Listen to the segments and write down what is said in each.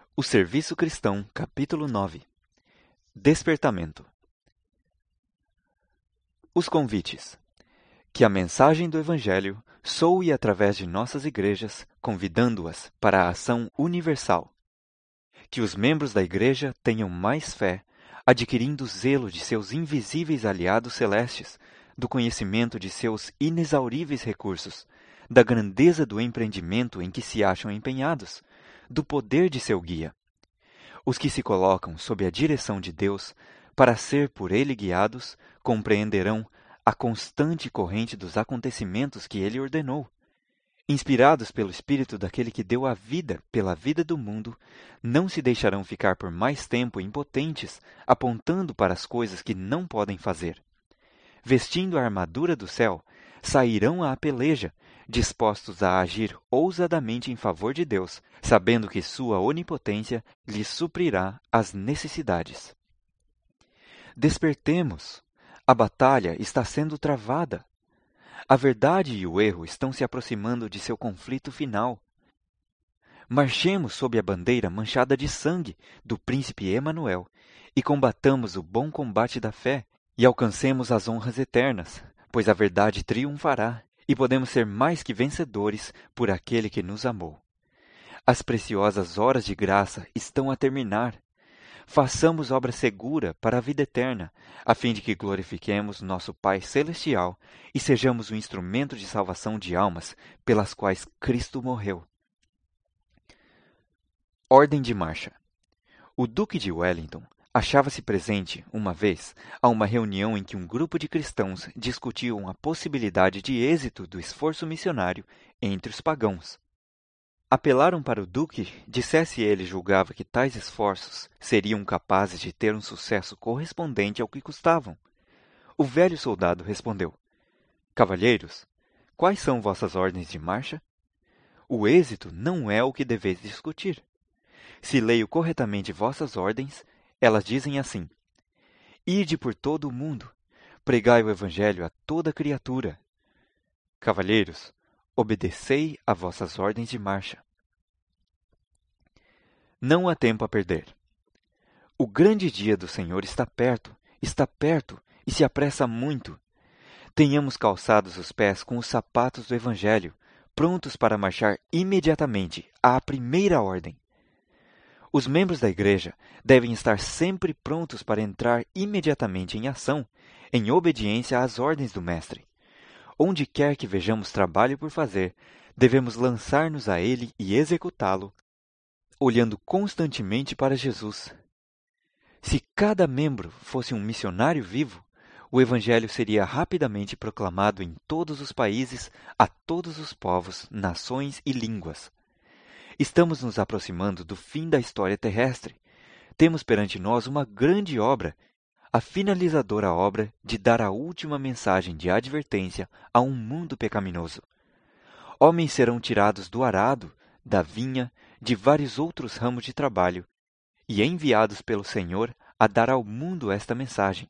O Serviço Cristão, capítulo 9. Despertamento. Os convites. Que a mensagem do Evangelho soe através de nossas igrejas, convidando-as para a ação universal. Que os membros da igreja tenham mais fé, adquirindo zelo de seus invisíveis aliados celestes, do conhecimento de seus inexauríveis recursos, da grandeza do empreendimento em que se acham empenhados, do poder de seu guia. Os que se colocam sob a direção de Deus, para ser por Ele guiados, compreenderão a constante corrente dos acontecimentos que Ele ordenou. Inspirados pelo Espírito daquele que deu a vida pela vida do mundo, não se deixarão ficar por mais tempo impotentes, apontando para as coisas que não podem fazer. Vestindo a armadura do céu, sairão à peleja, dispostos a agir ousadamente em favor de Deus, sabendo que sua onipotência lhes suprirá as necessidades. Despertemos! A batalha está sendo travada. A verdade e o erro estão se aproximando de seu conflito final. Marchemos sob a bandeira manchada de sangue do príncipe Emanuel e combatamos o bom combate da fé e alcancemos as honras eternas, pois a verdade triunfará e podemos ser mais que vencedores por aquele que nos amou. As preciosas horas de graça estão a terminar. Façamos obra segura para a vida eterna, a fim de que glorifiquemos nosso Pai Celestial e sejamos o instrumento de salvação de almas pelas quais Cristo morreu. Ordem de marcha. O Duque de Wellington achava-se presente, uma vez, a uma reunião em que um grupo de cristãos discutiam a possibilidade de êxito do esforço missionário entre os pagãos. Apelaram para o Duque, dissesse ele julgava que tais esforços seriam capazes de ter um sucesso correspondente ao que custavam. O velho soldado respondeu: Cavalheiros, quais são vossas ordens de marcha? O êxito não é o que deveis discutir. Se leio corretamente vossas ordens, elas dizem assim: Ide por todo o mundo, pregai o Evangelho a toda criatura. Cavalheiros, obedecei a vossas ordens de marcha. Não há tempo a perder. O grande dia do Senhor está perto e se apressa muito. Tenhamos calçados os pés com os sapatos do Evangelho, prontos para marchar imediatamente à primeira ordem. Os membros da igreja devem estar sempre prontos para entrar imediatamente em ação, em obediência às ordens do Mestre. Onde quer que vejamos trabalho por fazer, devemos lançar-nos a ele e executá-lo, olhando constantemente para Jesus. Se cada membro fosse um missionário vivo, o Evangelho seria rapidamente proclamado em todos os países, a todos os povos, nações e línguas. Estamos nos aproximando do fim da história terrestre. Temos perante nós uma grande obra, a finalizadora obra de dar a última mensagem de advertência a um mundo pecaminoso. Homens serão tirados do arado, da vinha, de vários outros ramos de trabalho, e enviados pelo Senhor a dar ao mundo esta mensagem.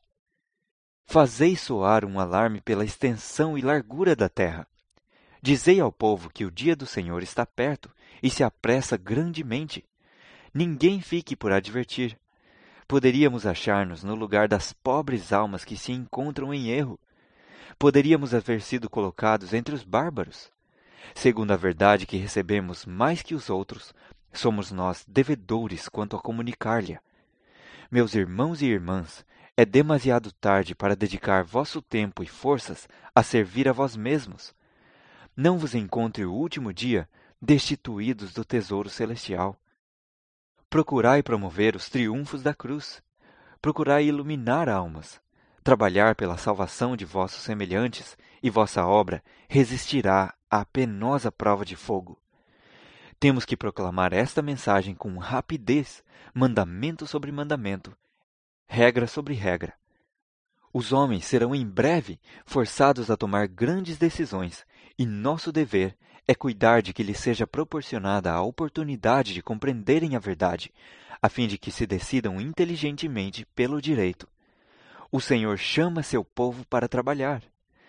Fazei soar um alarme pela extensão e largura da terra. Dizei ao povo que o dia do Senhor está perto e se apressa grandemente. Ninguém fique por advertir. Poderíamos achar-nos no lugar das pobres almas que se encontram em erro. Poderíamos haver sido colocados entre os bárbaros. Segundo a verdade que recebemos mais que os outros, somos nós devedores quanto a comunicar-lhe. Meus irmãos e irmãs, é demasiado tarde para dedicar vosso tempo e forças a servir a vós mesmos. Não vos encontre o último dia destituídos do tesouro celestial. Procurai promover os triunfos da cruz. Procurai iluminar almas. Trabalhar pela salvação de vossos semelhantes, e vossa obra resistirá à penosa prova de fogo. Temos que proclamar esta mensagem com rapidez, mandamento sobre mandamento, regra sobre regra. Os homens serão em breve forçados a tomar grandes decisões, e nosso dever é cuidar de que lhes seja proporcionada a oportunidade de compreenderem a verdade, a fim de que se decidam inteligentemente pelo direito. O Senhor chama seu povo para trabalhar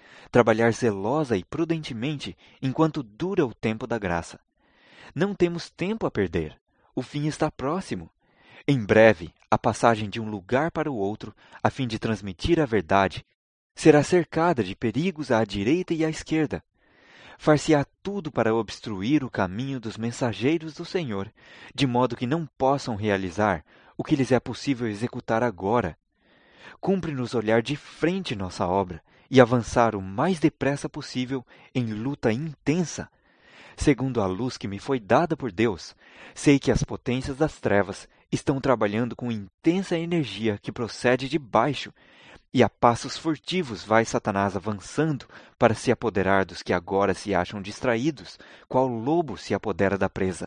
zelosa e prudentemente enquanto dura o tempo da graça. Não temos tempo a perder. o fim está próximo. Em breve, a passagem de um lugar para o outro, a fim de transmitir a verdade, será cercada de perigos à direita e à esquerda. Far-se-á tudo para obstruir o caminho dos mensageiros do Senhor, de modo que não possam realizar o que lhes é possível executar agora. Cumpre-nos olhar de frente nossa obra e avançar o mais depressa possível em luta intensa. Segundo a luz que me foi dada por Deus, sei que as potências das trevas estão trabalhando com intensa energia que procede de baixo, e a passos furtivos vai Satanás avançando para se apoderar dos que agora se acham distraídos, qual lobo se apodera da presa.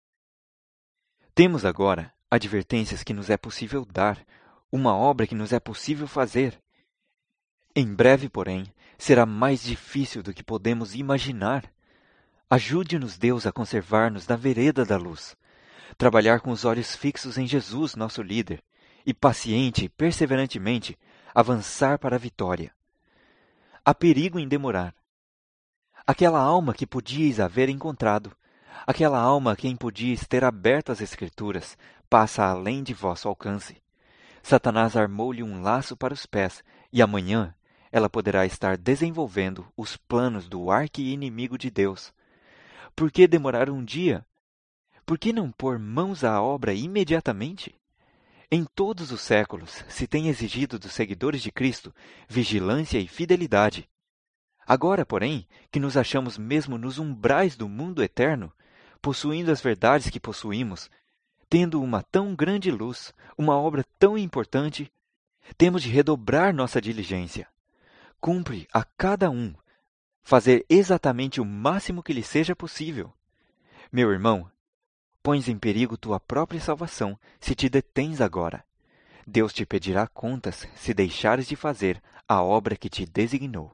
Temos agora advertências que nos é possível dar, uma obra que nos é possível fazer. Em breve, porém, será mais difícil do que podemos imaginar. Ajude-nos, Deus, a conservar-nos na vereda da luz, trabalhar com os olhos fixos em Jesus, nosso líder, e paciente e perseverantemente avançar para a vitória. Há perigo em demorar. Aquela alma que podíeis haver encontrado, aquela alma a quem podíeis ter aberto as Escrituras, passa além de vosso alcance. Satanás armou-lhe um laço para os pés, e amanhã ela poderá estar desenvolvendo os planos do arqui-inimigo de Deus. Por que demorar um dia? Por que não pôr mãos à obra imediatamente? Em todos os séculos se tem exigido dos seguidores de Cristo vigilância e fidelidade. Agora, porém, que nos achamos mesmo nos umbrais do mundo eterno, possuindo as verdades que possuímos, tendo uma tão grande luz, uma obra tão importante, temos de redobrar nossa diligência. Cumpre a cada um fazer exatamente o máximo que lhe seja possível. Meu irmão, pões em perigo tua própria salvação se te detens agora. Deus te pedirá contas se deixares de fazer a obra que te designou.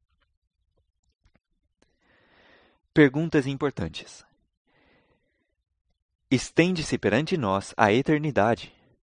Perguntas importantes. Estende-se perante nós a eternidade.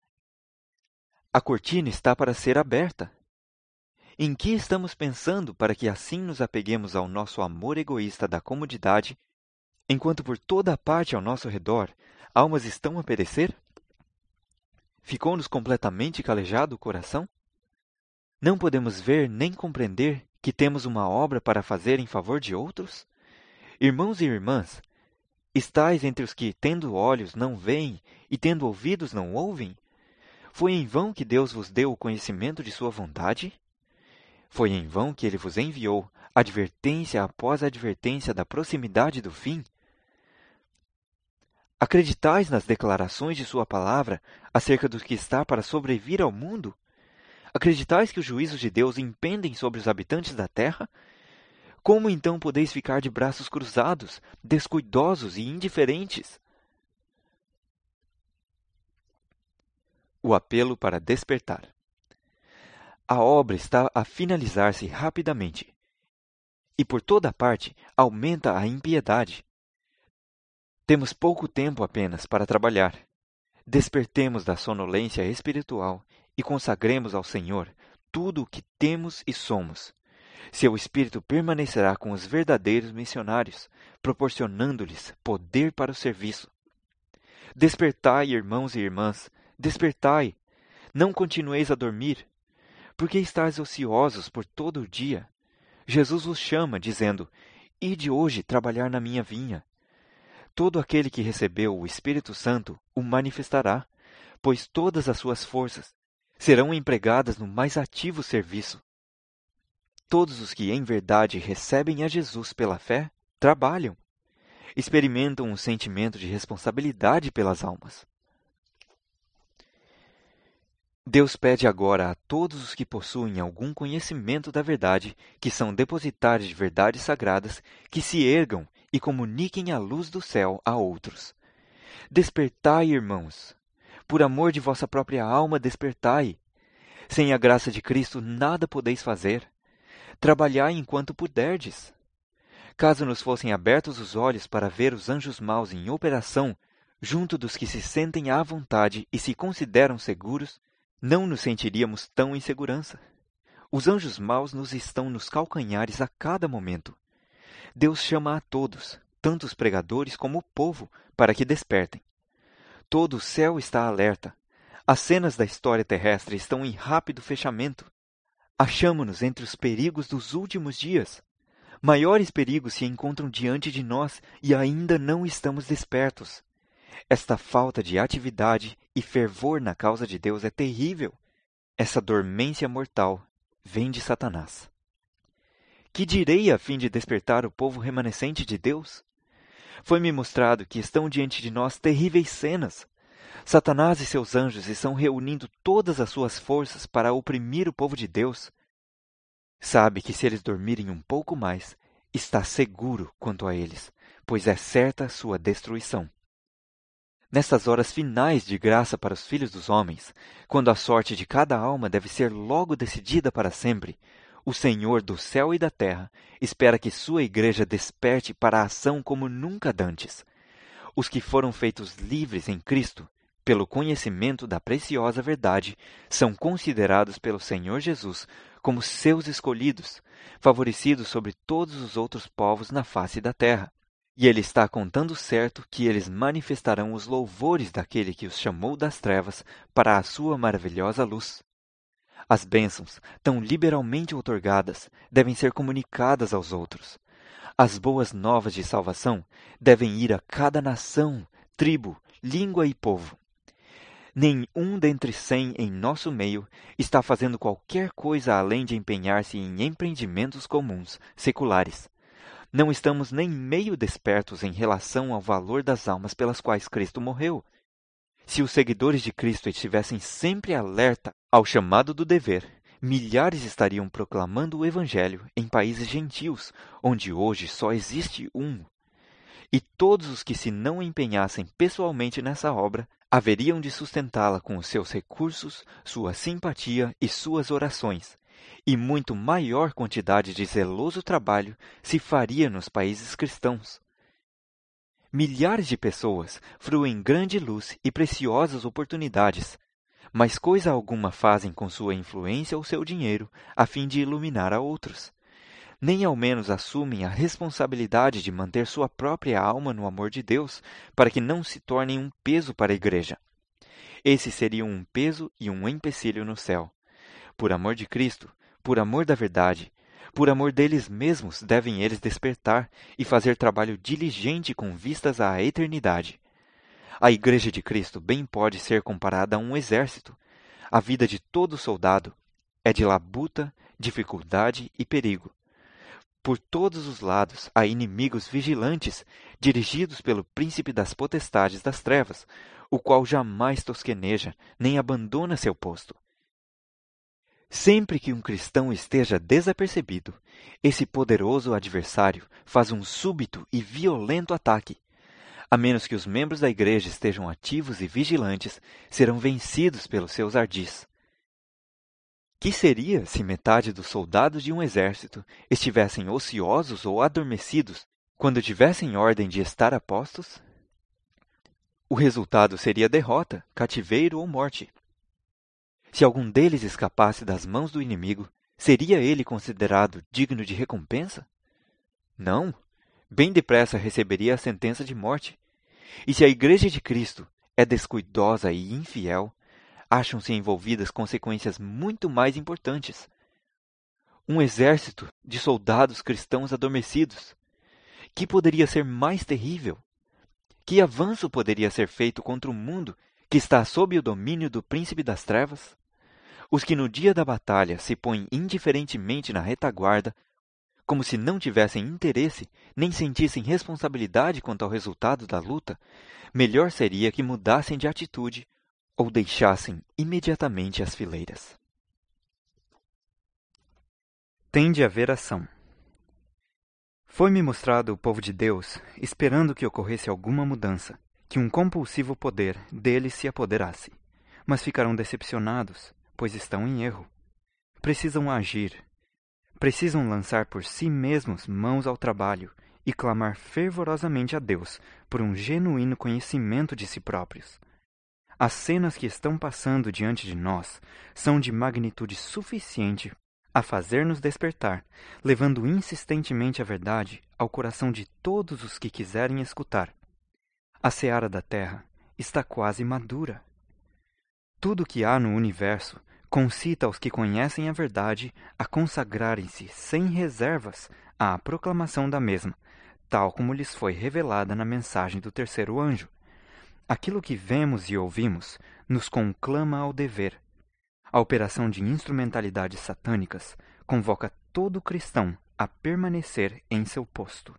A cortina está para ser aberta. Em que estamos pensando para que assim nos apeguemos ao nosso amor egoísta da comodidade, enquanto por toda a parte ao nosso redor almas estão a perecer? Ficou-nos completamente calejado o coração? Não podemos ver nem compreender que temos uma obra para fazer em favor de outros? Irmãos e irmãs, estais entre os que, tendo olhos, não veem, e tendo ouvidos, não ouvem? Foi em vão que Deus vos deu o conhecimento de sua vontade? Foi em vão que ele vos enviou advertência após advertência da proximidade do fim? Acreditais nas declarações de sua palavra acerca do que está para sobrevir ao mundo? Acreditais que os juízos de Deus impendem sobre os habitantes da terra? Como então podeis ficar de braços cruzados, descuidosos e indiferentes? O apelo para despertar. A obra está a finalizar-se rapidamente, e por toda parte aumenta a impiedade. Temos pouco tempo apenas para trabalhar. Despertemos da sonolência espiritual e consagremos ao Senhor tudo o que temos e somos. Seu Espírito permanecerá com os verdadeiros missionários, proporcionando-lhes poder para o serviço. Despertai, irmãos e irmãs, despertai! Não continueis a dormir. Por que estáis ociosos por todo o dia? Jesus vos chama, dizendo: Ide hoje trabalhar na minha vinha. Todo aquele que recebeu o Espírito Santo o manifestará, pois todas as suas forças serão empregadas no mais ativo serviço. Todos os que em verdade recebem a Jesus pela fé, trabalham. Experimentam um sentimento de responsabilidade pelas almas. Deus pede agora a todos os que possuem algum conhecimento da verdade, que são depositários de verdades sagradas, que se ergam e comuniquem a luz do céu a outros. Despertai, irmãos! Por amor de vossa própria alma, despertai! Sem a graça de Cristo nada podeis fazer. Trabalhai enquanto puderdes. Caso nos fossem abertos os olhos para ver os anjos maus em operação, junto dos que se sentem à vontade e se consideram seguros, não nos sentiríamos tão em segurança. Os anjos maus nos estão nos calcanhares a cada momento. Deus chama a todos, tanto os pregadores como o povo, para que despertem. Todo o céu está alerta. As cenas da história terrestre estão em rápido fechamento. Achamo-nos entre os perigos dos últimos dias. Maiores perigos se encontram diante de nós e ainda não estamos despertos. Esta falta de atividade e fervor na causa de Deus é terrível. Essa dormência mortal vem de Satanás. Que direi a fim de despertar o povo remanescente de Deus? Foi-me mostrado que estão diante de nós terríveis cenas. Satanás e seus anjos estão reunindo todas as suas forças para oprimir o povo de Deus. Sabe que se eles dormirem um pouco mais, está seguro quanto a eles, pois é certa sua destruição. Nestas horas finais de graça para os filhos dos homens, quando a sorte de cada alma deve ser logo decidida para sempre, o Senhor do céu e da terra espera que sua igreja desperte para a ação como nunca dantes. Os que foram feitos livres em Cristo, pelo conhecimento da preciosa verdade, são considerados pelo Senhor Jesus como seus escolhidos, favorecidos sobre todos os outros povos na face da terra. E ele está contando certo que eles manifestarão os louvores daquele que os chamou das trevas para a sua maravilhosa luz. As bênçãos, tão liberalmente outorgadas, devem ser comunicadas aos outros. As boas novas de salvação devem ir a cada nação, tribo, língua e povo. Nenhum dentre 100 em nosso meio está fazendo qualquer coisa além de empenhar-se em empreendimentos comuns, seculares. Não estamos nem meio despertos em relação ao valor das almas pelas quais Cristo morreu. Se os seguidores de Cristo estivessem sempre alerta ao chamado do dever, milhares estariam proclamando o Evangelho em países gentios, onde hoje só existe um. E todos os que se não empenhassem pessoalmente nessa obra, haveriam de sustentá-la com os seus recursos, sua simpatia e suas orações. E muito maior quantidade de zeloso trabalho se faria nos países cristãos. Milhares de pessoas fruem grande luz e preciosas oportunidades, mas coisa alguma fazem com sua influência ou seu dinheiro a fim de iluminar a outros. Nem ao menos assumem a responsabilidade de manter sua própria alma no amor de Deus, para que não se tornem um peso para a igreja. Esses seriam um peso e um empecilho no céu. Por amor de Cristo, por amor da verdade, por amor deles mesmos devem eles despertar e fazer trabalho diligente com vistas à eternidade. A Igreja de Cristo bem pode ser comparada a um exército. A vida de todo soldado é de labuta, dificuldade e perigo. Por todos os lados há inimigos vigilantes, dirigidos pelo príncipe das potestades das trevas, o qual jamais tosqueneja, nem abandona seu posto. Sempre que um cristão esteja desapercebido, esse poderoso adversário faz um súbito e violento ataque. A menos que os membros da igreja estejam ativos e vigilantes, serão vencidos pelos seus ardis. Que seria se metade dos soldados de um exército estivessem ociosos ou adormecidos quando tivessem ordem de estar a postos? O resultado seria derrota, cativeiro ou morte. Se algum deles escapasse das mãos do inimigo, seria ele considerado digno de recompensa? Não. Bem depressa receberia a sentença de morte. E se a Igreja de Cristo é descuidosa e infiel, acham-se envolvidas consequências muito mais importantes. Um exército de soldados cristãos adormecidos. Que poderia ser mais terrível? Que avanço poderia ser feito contra o mundo que está sob o domínio do príncipe das trevas? Os que no dia da batalha se põem indiferentemente na retaguarda, como se não tivessem interesse nem sentissem responsabilidade quanto ao resultado da luta, melhor seria que mudassem de atitude ou deixassem imediatamente as fileiras. Tem de haver ação. Foi-me mostrado o povo de Deus esperando que ocorresse alguma mudança, que um compulsivo poder deles se apoderasse. Mas ficarão decepcionados, pois estão em erro. Precisam agir. Precisam lançar por si mesmos mãos ao trabalho e clamar fervorosamente a Deus por um genuíno conhecimento de si próprios. As cenas que estão passando diante de nós são de magnitude suficiente a fazer-nos despertar, levando insistentemente a verdade ao coração de todos os que quiserem escutar. A seara da terra está quase madura. Tudo que há no universo concita aos que conhecem a verdade a consagrarem-se sem reservas à proclamação da mesma, tal como lhes foi revelada na mensagem do terceiro anjo. Aquilo que vemos e ouvimos nos conclama ao dever. A operação de instrumentalidades satânicas convoca todo cristão a permanecer em seu posto.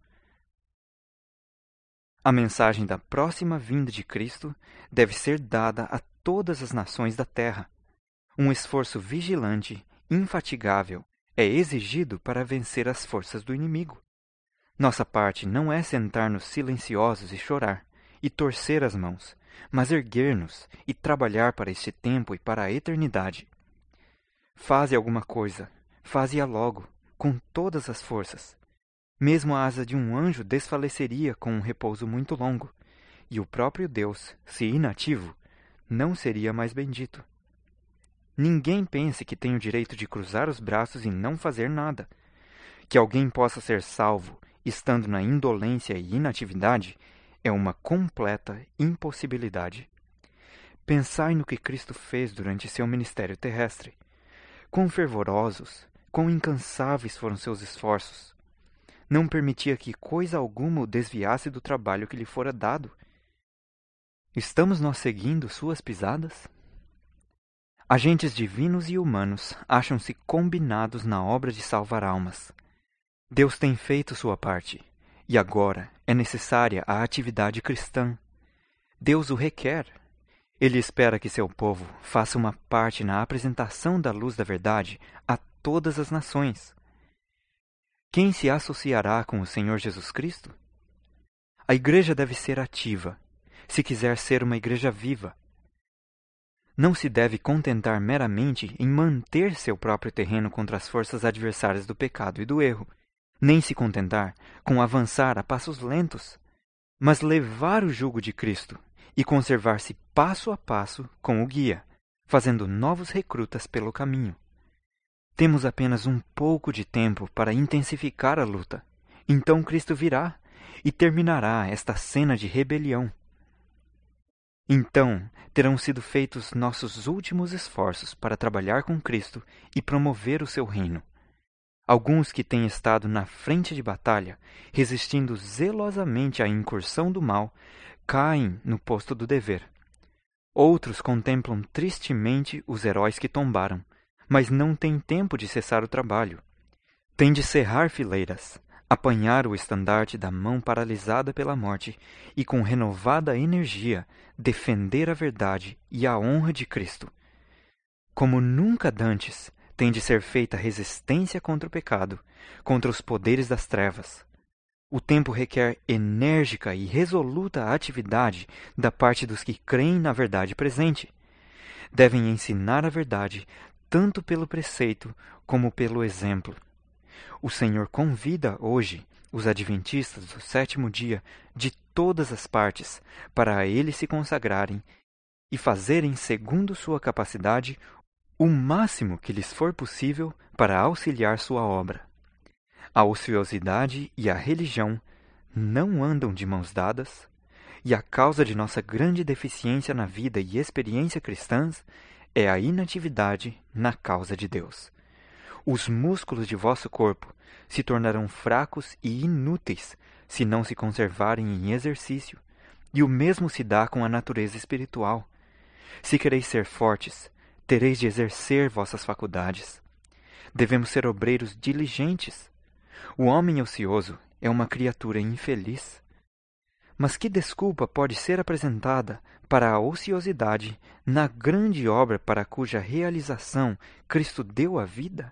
A mensagem da próxima vinda de Cristo deve ser dada a todas as nações da terra. Um esforço vigilante, infatigável, é exigido para vencer as forças do inimigo. Nossa parte não é sentar-nos silenciosos e chorar, e torcer as mãos, mas erguer-nos e trabalhar para este tempo e para a eternidade. Faze alguma coisa, faze-a logo, com todas as forças. Mesmo a asa de um anjo desfaleceria com um repouso muito longo, e o próprio Deus, se inativo, não seria mais bendito. Ninguém pense que tem o direito de cruzar os braços e não fazer nada. Que alguém possa ser salvo, estando na indolência e inatividade, é uma completa impossibilidade. Pensai no que Cristo fez durante seu ministério terrestre. Quão fervorosos, quão incansáveis foram seus esforços. Não permitia que coisa alguma o desviasse do trabalho que lhe fora dado. Estamos nós seguindo suas pisadas? Agentes divinos e humanos acham-se combinados na obra de salvar almas. Deus tem feito sua parte, e agora é necessária a atividade cristã. Deus o requer. Ele espera que seu povo faça uma parte na apresentação da luz da verdade a todas as nações. Quem se associará com o Senhor Jesus Cristo? A igreja deve ser ativa, se quiser ser uma igreja viva. Não se deve contentar meramente em manter seu próprio terreno contra as forças adversárias do pecado e do erro, nem se contentar com avançar a passos lentos, mas levar o jugo de Cristo e conservar-se passo a passo com o guia, fazendo novos recrutas pelo caminho. Temos apenas um pouco de tempo para intensificar a luta. Então Cristo virá e terminará esta cena de rebelião. Então terão sido feitos nossos últimos esforços para trabalhar com Cristo e promover o seu reino. Alguns que têm estado na frente de batalha, resistindo zelosamente à incursão do mal, caem no posto do dever. Outros contemplam tristemente os heróis que tombaram, mas não têm tempo de cessar o trabalho. Têm de cerrar fileiras, apanhar o estandarte da mão paralisada pela morte e, com renovada energia, defender a verdade e a honra de Cristo. Como nunca dantes, tem de ser feita resistência contra o pecado, contra os poderes das trevas. O tempo requer enérgica e resoluta atividade da parte dos que creem na verdade presente. Devem ensinar a verdade tanto pelo preceito como pelo exemplo. O Senhor convida hoje os adventistas do sétimo dia de todas as partes para a Ele se consagrarem e fazerem, segundo sua capacidade, o máximo que lhes for possível para auxiliar sua obra. A ociosidade e a religião não andam de mãos dadas, e a causa de nossa grande deficiência na vida e experiência cristãs é a inatividade na causa de Deus. Os músculos de vosso corpo se tornarão fracos e inúteis se não se conservarem em exercício, e o mesmo se dá com a natureza espiritual. Se quereis ser fortes, tereis de exercer vossas faculdades. Devemos ser obreiros diligentes. O homem ocioso é uma criatura infeliz. Mas que desculpa pode ser apresentada para a ociosidade na grande obra para cuja realização Cristo deu a vida?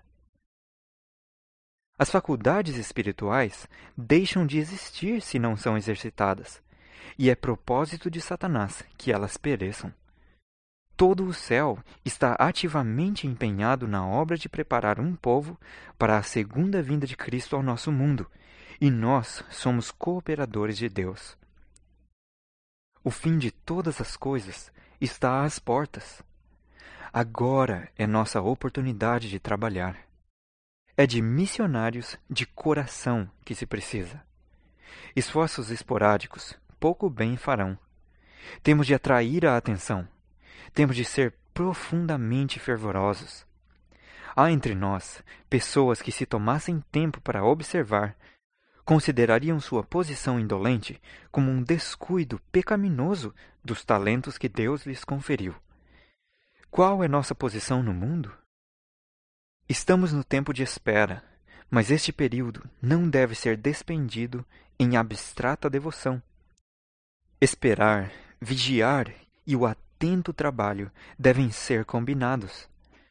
As faculdades espirituais deixam de existir se não são exercitadas, e é propósito de Satanás que elas pereçam. Todo o céu está ativamente empenhado na obra de preparar um povo para a segunda vinda de Cristo ao nosso mundo, e nós somos cooperadores de Deus. O fim de todas as coisas está às portas. Agora é nossa oportunidade de trabalhar. É de missionários de coração que se precisa. Esforços esporádicos pouco bem farão. Temos de atrair a atenção. Temos de ser profundamente fervorosos. Há entre nós pessoas que, se tomassem tempo para observar, considerariam sua posição indolente como um descuido pecaminoso dos talentos que Deus lhes conferiu. Qual é nossa posição no mundo? Estamos no tempo de espera, mas este período não deve ser despendido em abstrata devoção. Esperar, vigiar e o atento trabalho devem ser combinados.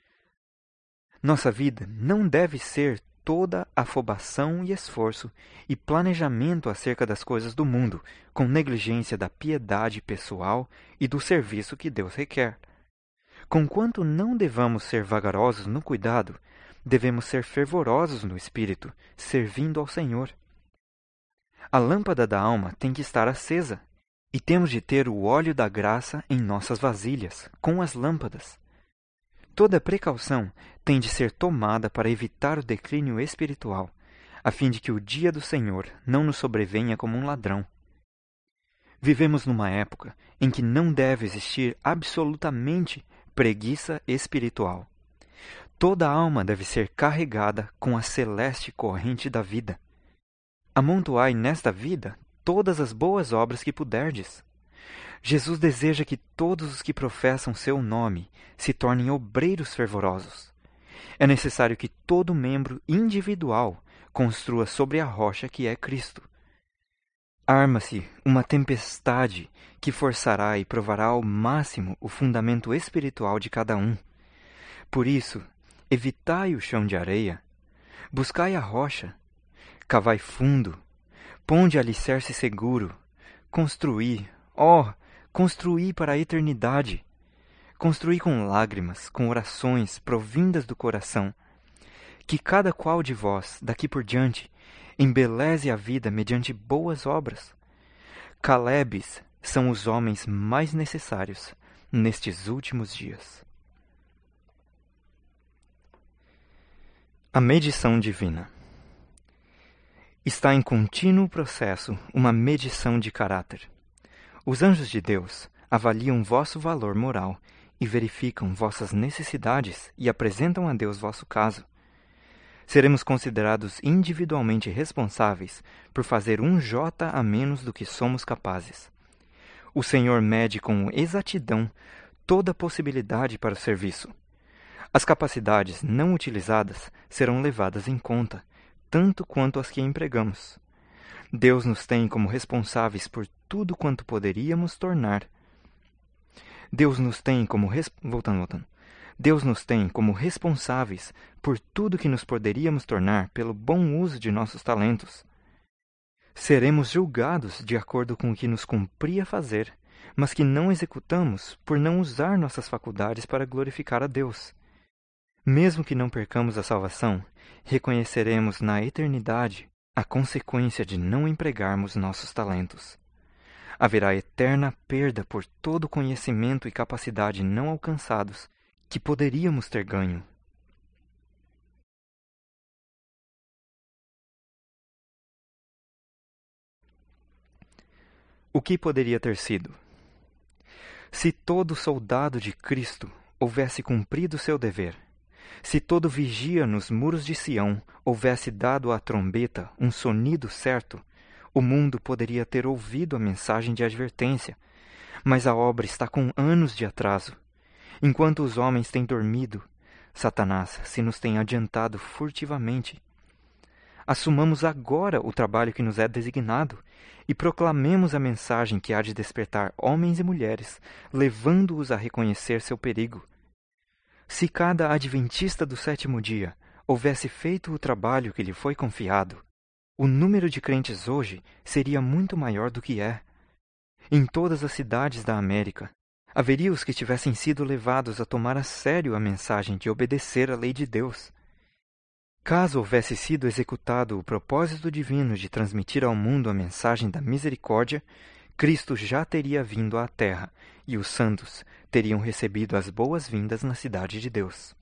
Nossa vida não deve ser toda afobação e esforço e planejamento acerca das coisas do mundo, com negligência da piedade pessoal e do serviço que Deus requer. Conquanto não devamos ser vagarosos no cuidado, devemos ser fervorosos no espírito, servindo ao Senhor. A lâmpada da alma tem que estar acesa, e temos de ter o óleo da graça em nossas vasilhas, com as lâmpadas. Toda precaução tem de ser tomada para evitar o declínio espiritual, a fim de que o dia do Senhor não nos sobrevenha como um ladrão. Vivemos numa época em que não deve existir absolutamente preguiça espiritual. Toda alma deve ser carregada com a celeste corrente da vida. Amontoai nesta vida todas as boas obras que puderdes. Jesus deseja que todos os que professam seu nome se tornem obreiros fervorosos. É necessário que todo membro individual construa sobre a rocha que é Cristo. Arma-se uma tempestade que forçará e provará ao máximo o fundamento espiritual de cada um. Por isso, evitai o chão de areia, buscai a rocha, cavai fundo, ponde alicerce seguro, construí, construí para a eternidade. Construí com lágrimas, com orações provindas do coração. Que cada qual de vós, daqui por diante, embeleze a vida mediante boas obras. Calebes são os homens mais necessários nestes últimos dias. A medição divina. Está em contínuo processo uma medição de caráter. Os anjos de Deus avaliam vosso valor moral e verificam vossas necessidades e apresentam a Deus vosso caso. Seremos considerados individualmente responsáveis por fazer um jota a menos do que somos capazes. O Senhor mede com exatidão toda possibilidade para o serviço. As capacidades não utilizadas serão levadas em conta, tanto quanto as que empregamos. Deus nos tem como responsáveis por tudo quanto poderíamos tornar. Deus nos tem como Deus nos tem como responsáveis por tudo que nos poderíamos tornar pelo bom uso de nossos talentos. Seremos julgados de acordo com o que nos cumpria fazer, mas que não executamos por não usar nossas faculdades para glorificar a Deus. Mesmo que não percamos a salvação, reconheceremos na eternidade a consequência de não empregarmos nossos talentos. Haverá eterna perda por todo conhecimento e capacidade não alcançados que poderíamos ter ganho. O que poderia ter sido? Se todo soldado de Cristo houvesse cumprido seu dever, se todo vigia nos muros de Sião houvesse dado à trombeta um sonido certo, o mundo poderia ter ouvido a mensagem de advertência, mas a obra está com anos de atraso. Enquanto os homens têm dormido, Satanás se nos tem adiantado furtivamente. Assumamos agora o trabalho que nos é designado e proclamemos a mensagem que há de despertar homens e mulheres, levando-os a reconhecer seu perigo. Se cada adventista do sétimo dia houvesse feito o trabalho que lhe foi confiado, o número de crentes hoje seria muito maior do que é. Em todas as cidades da América, haveria os que tivessem sido levados a tomar a sério a mensagem de obedecer à lei de Deus. Caso houvesse sido executado o propósito divino de transmitir ao mundo a mensagem da misericórdia, Cristo já teria vindo à terra e os santos teriam recebido as boas-vindas na cidade de Deus.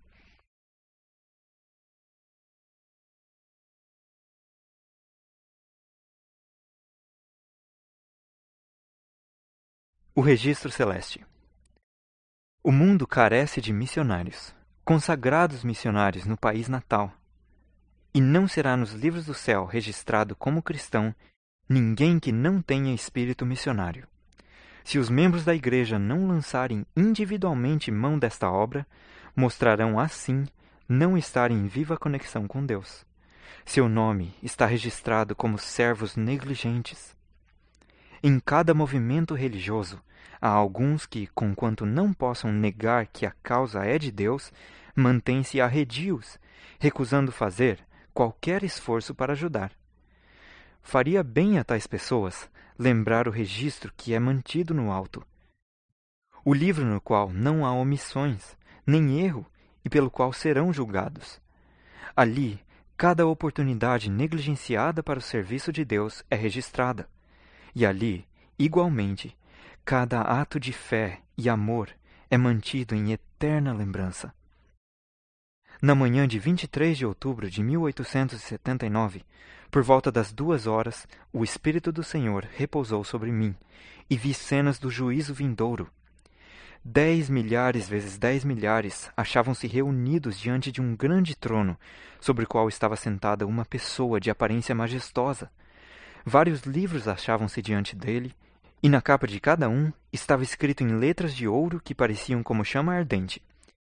O registro celeste. O mundo carece de missionários, consagrados missionários no país natal. E não será nos livros do céu registrado como cristão ninguém que não tenha espírito missionário. Se os membros da igreja não lançarem individualmente mão desta obra, mostrarão assim não estar em viva conexão com Deus. Seu nome está registrado como servos negligentes. Em cada movimento religioso, há alguns que, conquanto não possam negar que a causa é de Deus, mantêm-se arredios, recusando fazer qualquer esforço para ajudar. Faria bem a tais pessoas lembrar o registro que é mantido no alto. O livro no qual não há omissões, nem erro, e pelo qual serão julgados. Ali, cada oportunidade negligenciada para o serviço de Deus é registrada. E ali, igualmente, cada ato de fé e amor é mantido em eterna lembrança. Na manhã de 23 de outubro de 1879, por volta das 2h, o Espírito do Senhor repousou sobre mim, e vi cenas do juízo vindouro. 10 milhares vezes 10 milhares achavam-se reunidos diante de um grande trono, sobre o qual estava sentada uma pessoa de aparência majestosa. Vários livros achavam-se diante dele, e na capa de cada um estava escrito em letras de ouro que pareciam como chama ardente: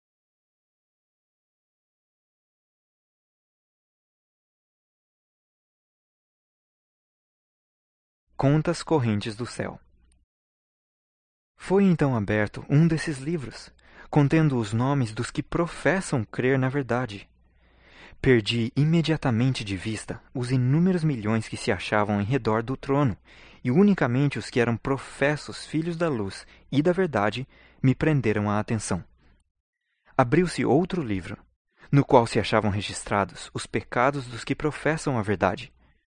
Contas correntes do céu. Foi então aberto um desses livros, contendo os nomes dos que professam crer na verdade. Perdi imediatamente de vista os inúmeros milhões que se achavam em redor do trono, e unicamente os que eram professos filhos da luz e da verdade me prenderam a atenção. Abriu-se outro livro, no qual se achavam registrados os pecados dos que professam a verdade.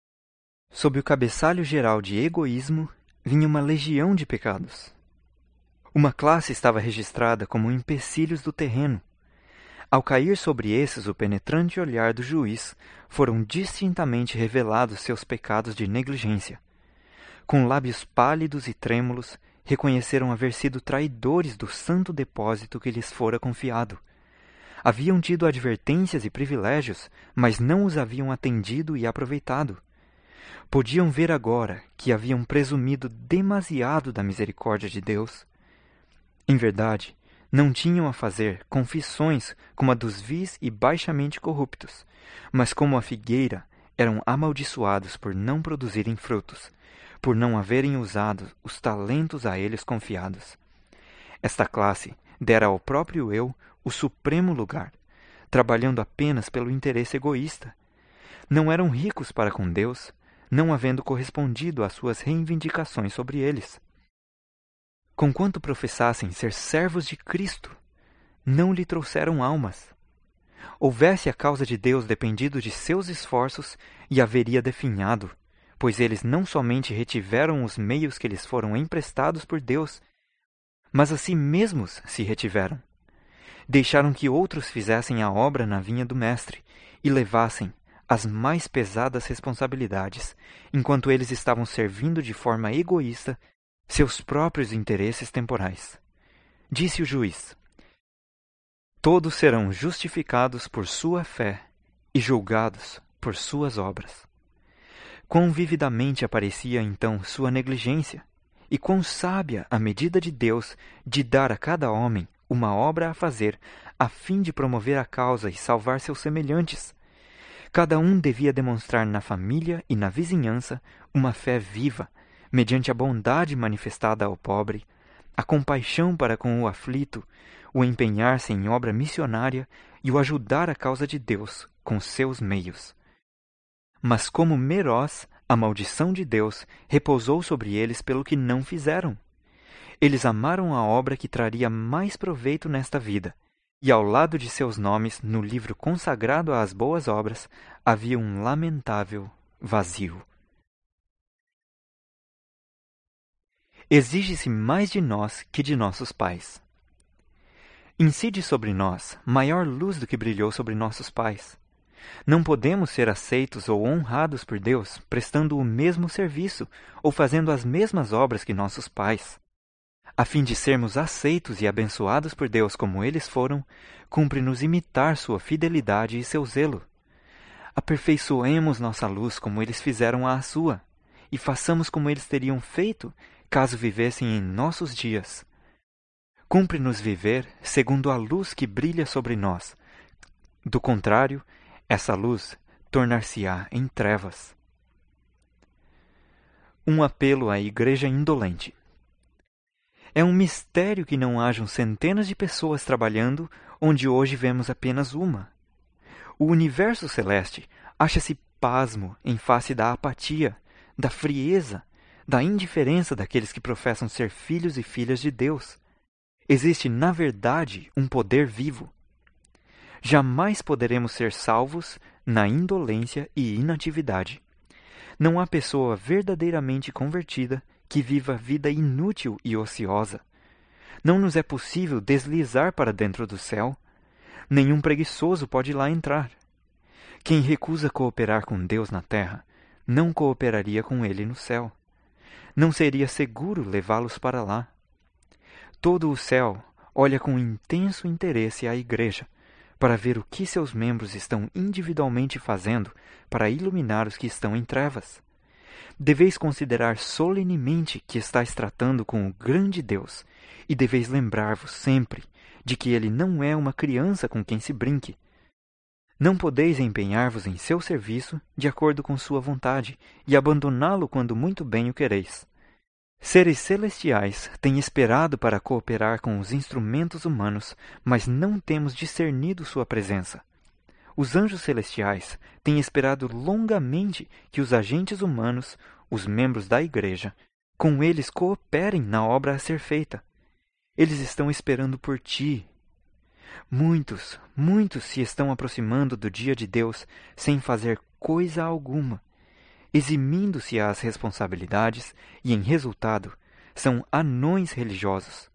Sob o cabeçalho geral de egoísmo, vinha uma legião de pecados. Uma classe estava registrada como empecilhos do terreno. Ao cair sobre esses o penetrante olhar do juiz, foram distintamente revelados seus pecados de negligência. Com lábios pálidos e trêmulos, reconheceram haver sido traidores do santo depósito que lhes fora confiado. Haviam tido advertências e privilégios, mas não os haviam atendido e aproveitado. Podiam ver agora que haviam presumido demasiado da misericórdia de Deus. Em verdade, não tinham a fazer confissões como a dos vis e baixamente corruptos, mas como a figueira eram amaldiçoados por não produzirem frutos, por não haverem usado os talentos a eles confiados. Esta classe dera ao próprio eu o supremo lugar, trabalhando apenas pelo interesse egoísta. Não eram ricos para com Deus, não havendo correspondido às suas reivindicações sobre eles. Conquanto professassem ser servos de Cristo, não lhe trouxeram almas. Houvesse a causa de Deus dependido de seus esforços, e haveria definhado, pois eles não somente retiveram os meios que lhes foram emprestados por Deus, mas a si mesmos se retiveram. Deixaram que outros fizessem a obra na vinha do Mestre, e levassem as mais pesadas responsabilidades, enquanto eles estavam servindo de forma egoísta seus próprios interesses temporais. Disse o juiz: todos serão justificados por sua fé e julgados por suas obras. Quão vividamente aparecia então sua negligência, e quão sábia a medida de Deus de dar a cada homem uma obra a fazer, a fim de promover a causa e salvar seus semelhantes. Cada um devia demonstrar na família e na vizinhança uma fé viva, mediante a bondade manifestada ao pobre, a compaixão para com o aflito, o empenhar-se em obra missionária e o ajudar a causa de Deus com seus meios. Mas como Merós, a maldição de Deus repousou sobre eles pelo que não fizeram. Eles amaram a obra que traria mais proveito nesta vida, e ao lado de seus nomes, no livro consagrado às boas obras, havia um lamentável vazio. Exige-se mais de nós que de nossos pais. Incide sobre nós maior luz do que brilhou sobre nossos pais. Não podemos ser aceitos ou honrados por Deus prestando o mesmo serviço ou fazendo as mesmas obras que nossos pais. A fim de sermos aceitos e abençoados por Deus como eles foram, cumpre-nos imitar sua fidelidade e seu zelo. Aperfeiçoemos nossa luz como eles fizeram à sua, e façamos como eles teriam feito, caso vivessem em nossos dias. Cumpre-nos viver segundo a luz que brilha sobre nós. Do contrário, essa luz tornar-se-á em trevas. Um apelo à igreja indolente. É um mistério que não hajam centenas de pessoas trabalhando onde hoje vemos apenas uma. O universo celeste acha-se pasmo em face da apatia, da frieza, da indiferença daqueles que professam ser filhos e filhas de Deus. Existe, na verdade, um poder vivo. Jamais poderemos ser salvos na indolência e inatividade. Não há pessoa verdadeiramente convertida que viva vida inútil e ociosa. Não nos é possível deslizar para dentro do céu. Nenhum preguiçoso pode lá entrar. Quem recusa cooperar com Deus na terra, não cooperaria com Ele no céu. Não seria seguro levá-los para lá. Todo o céu olha com intenso interesse à igreja, para ver o que seus membros estão individualmente fazendo para iluminar os que estão em trevas. Deveis considerar solenemente que estáis tratando com o grande Deus, e deveis lembrar-vos sempre de que Ele não é uma criança com quem se brinque. Não podeis empenhar-vos em seu serviço de acordo com sua vontade, e abandoná-lo quando muito bem o quereis. Seres celestiais têm esperado para cooperar com os instrumentos humanos, mas não temos discernido sua presença. Os anjos celestiais têm esperado longamente que os agentes humanos, os membros da igreja, com eles cooperem na obra a ser feita. Eles estão esperando por ti. Muitos se estão aproximando do dia de Deus sem fazer coisa alguma, eximindo-se às responsabilidades e, em resultado, são anões religiosos.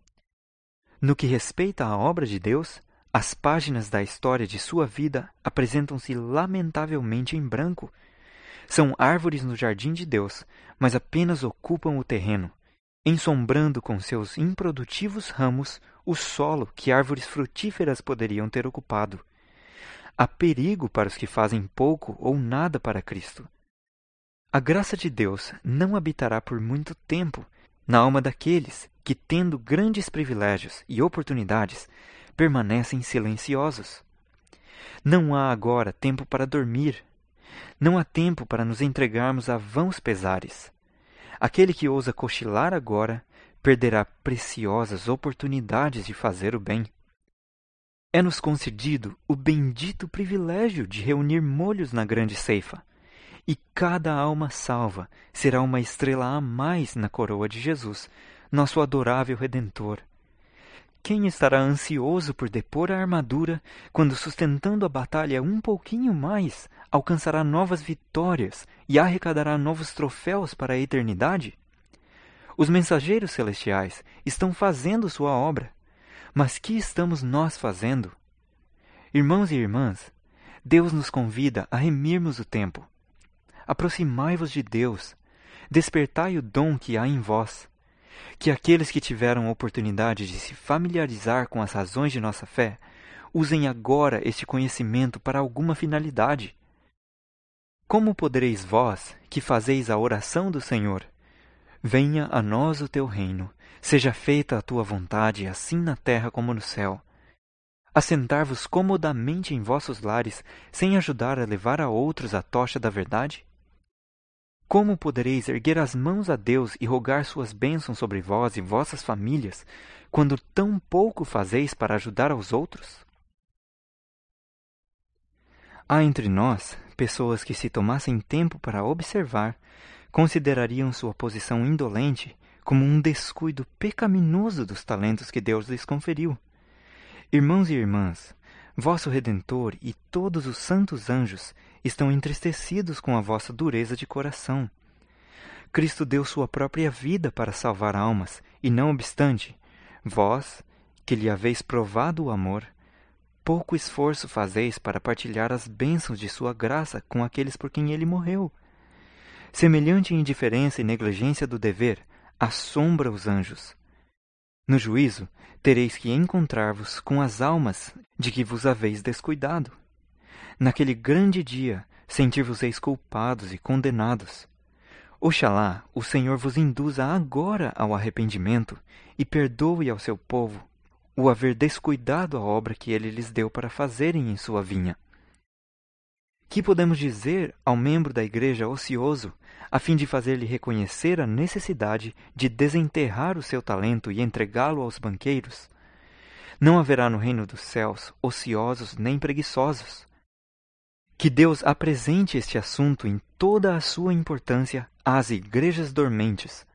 No que respeita à obra de Deus, as páginas da história de sua vida apresentam-se lamentavelmente em branco. São árvores no jardim de Deus, mas apenas ocupam o terreno, ensombrando com seus improdutivos ramos o solo que árvores frutíferas poderiam ter ocupado. Há perigo para os que fazem pouco ou nada para Cristo. A graça de Deus não habitará por muito tempo na alma daqueles que, tendo grandes privilégios e oportunidades, permanecem silenciosos. Não há agora tempo para dormir. Não há tempo para nos entregarmos a vãos pesares. Aquele que ousa cochilar agora perderá preciosas oportunidades de fazer o bem. É-nos concedido o bendito privilégio de reunir molhos na grande ceifa, e cada alma salva será uma estrela a mais na coroa de Jesus, nosso adorável Redentor. Quem estará ansioso por depor a armadura, quando, sustentando a batalha um pouquinho mais, alcançará novas vitórias e arrecadará novos troféus para a eternidade? Os mensageiros celestiais estão fazendo sua obra, mas que estamos nós fazendo? Irmãos e irmãs, Deus nos convida a remirmos o tempo. Aproximai-vos de Deus, despertai o dom que há em vós. Que aqueles que tiveram oportunidade de se familiarizar com as razões de nossa fé, usem agora este conhecimento para alguma finalidade. Como podereis vós, que fazeis a oração do Senhor, venha a nós o teu reino, seja feita a tua vontade, assim na terra como no céu, assentar-vos comodamente em vossos lares, sem ajudar a levar a outros a tocha da verdade? Como podereis erguer as mãos a Deus e rogar suas bênçãos sobre vós e vossas famílias, quando tão pouco fazeis para ajudar aos outros? Há entre nós pessoas que, se tomassem tempo para observar, considerariam sua posição indolente como um descuido pecaminoso dos talentos que Deus lhes conferiu. Irmãos e irmãs, vosso Redentor e todos os santos anjos estão entristecidos com a vossa dureza de coração. Cristo deu sua própria vida para salvar almas, e não obstante, vós, que lhe haveis provado o amor, pouco esforço fazeis para partilhar as bênçãos de sua graça com aqueles por quem ele morreu. Semelhante indiferença e negligência do dever assombra os anjos. No juízo, tereis que encontrar-vos com as almas de que vos haveis descuidado. Naquele grande dia, sentir-vos-eis culpados e condenados. Oxalá o Senhor vos induza agora ao arrependimento e perdoe ao seu povo o haver descuidado a obra que ele lhes deu para fazerem em sua vinha. Que podemos dizer ao membro da igreja ocioso, a fim de fazer-lhe reconhecer a necessidade de desenterrar o seu talento e entregá-lo aos banqueiros? Não haverá no reino dos céus ociosos nem preguiçosos. Que Deus apresente este assunto em toda a sua importância às igrejas dormentes.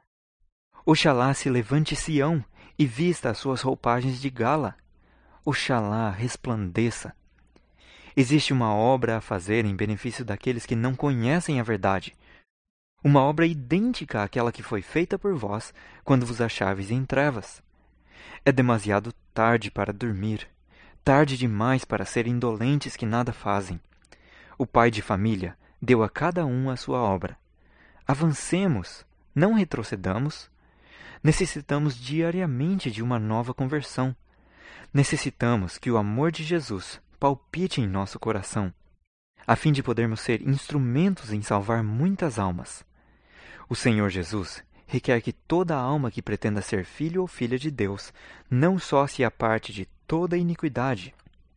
Oxalá se levante Sião e vista as suas roupagens de gala. Oxalá resplandeça. Existe uma obra a fazer em benefício daqueles que não conhecem a verdade. Uma obra idêntica àquela que foi feita por vós quando vos acháveis em trevas. É demasiado tarde para dormir, tarde demais para serem indolentes que nada fazem. O pai de família deu a cada um a sua obra. Avancemos, não retrocedamos. Necessitamos diariamente de uma nova conversão. Necessitamos que o amor de Jesus palpite em nosso coração, a fim de podermos ser instrumentos em salvar muitas almas. O Senhor Jesus requer que toda alma que pretenda ser filho ou filha de Deus não só se aparte de toda iniquidade,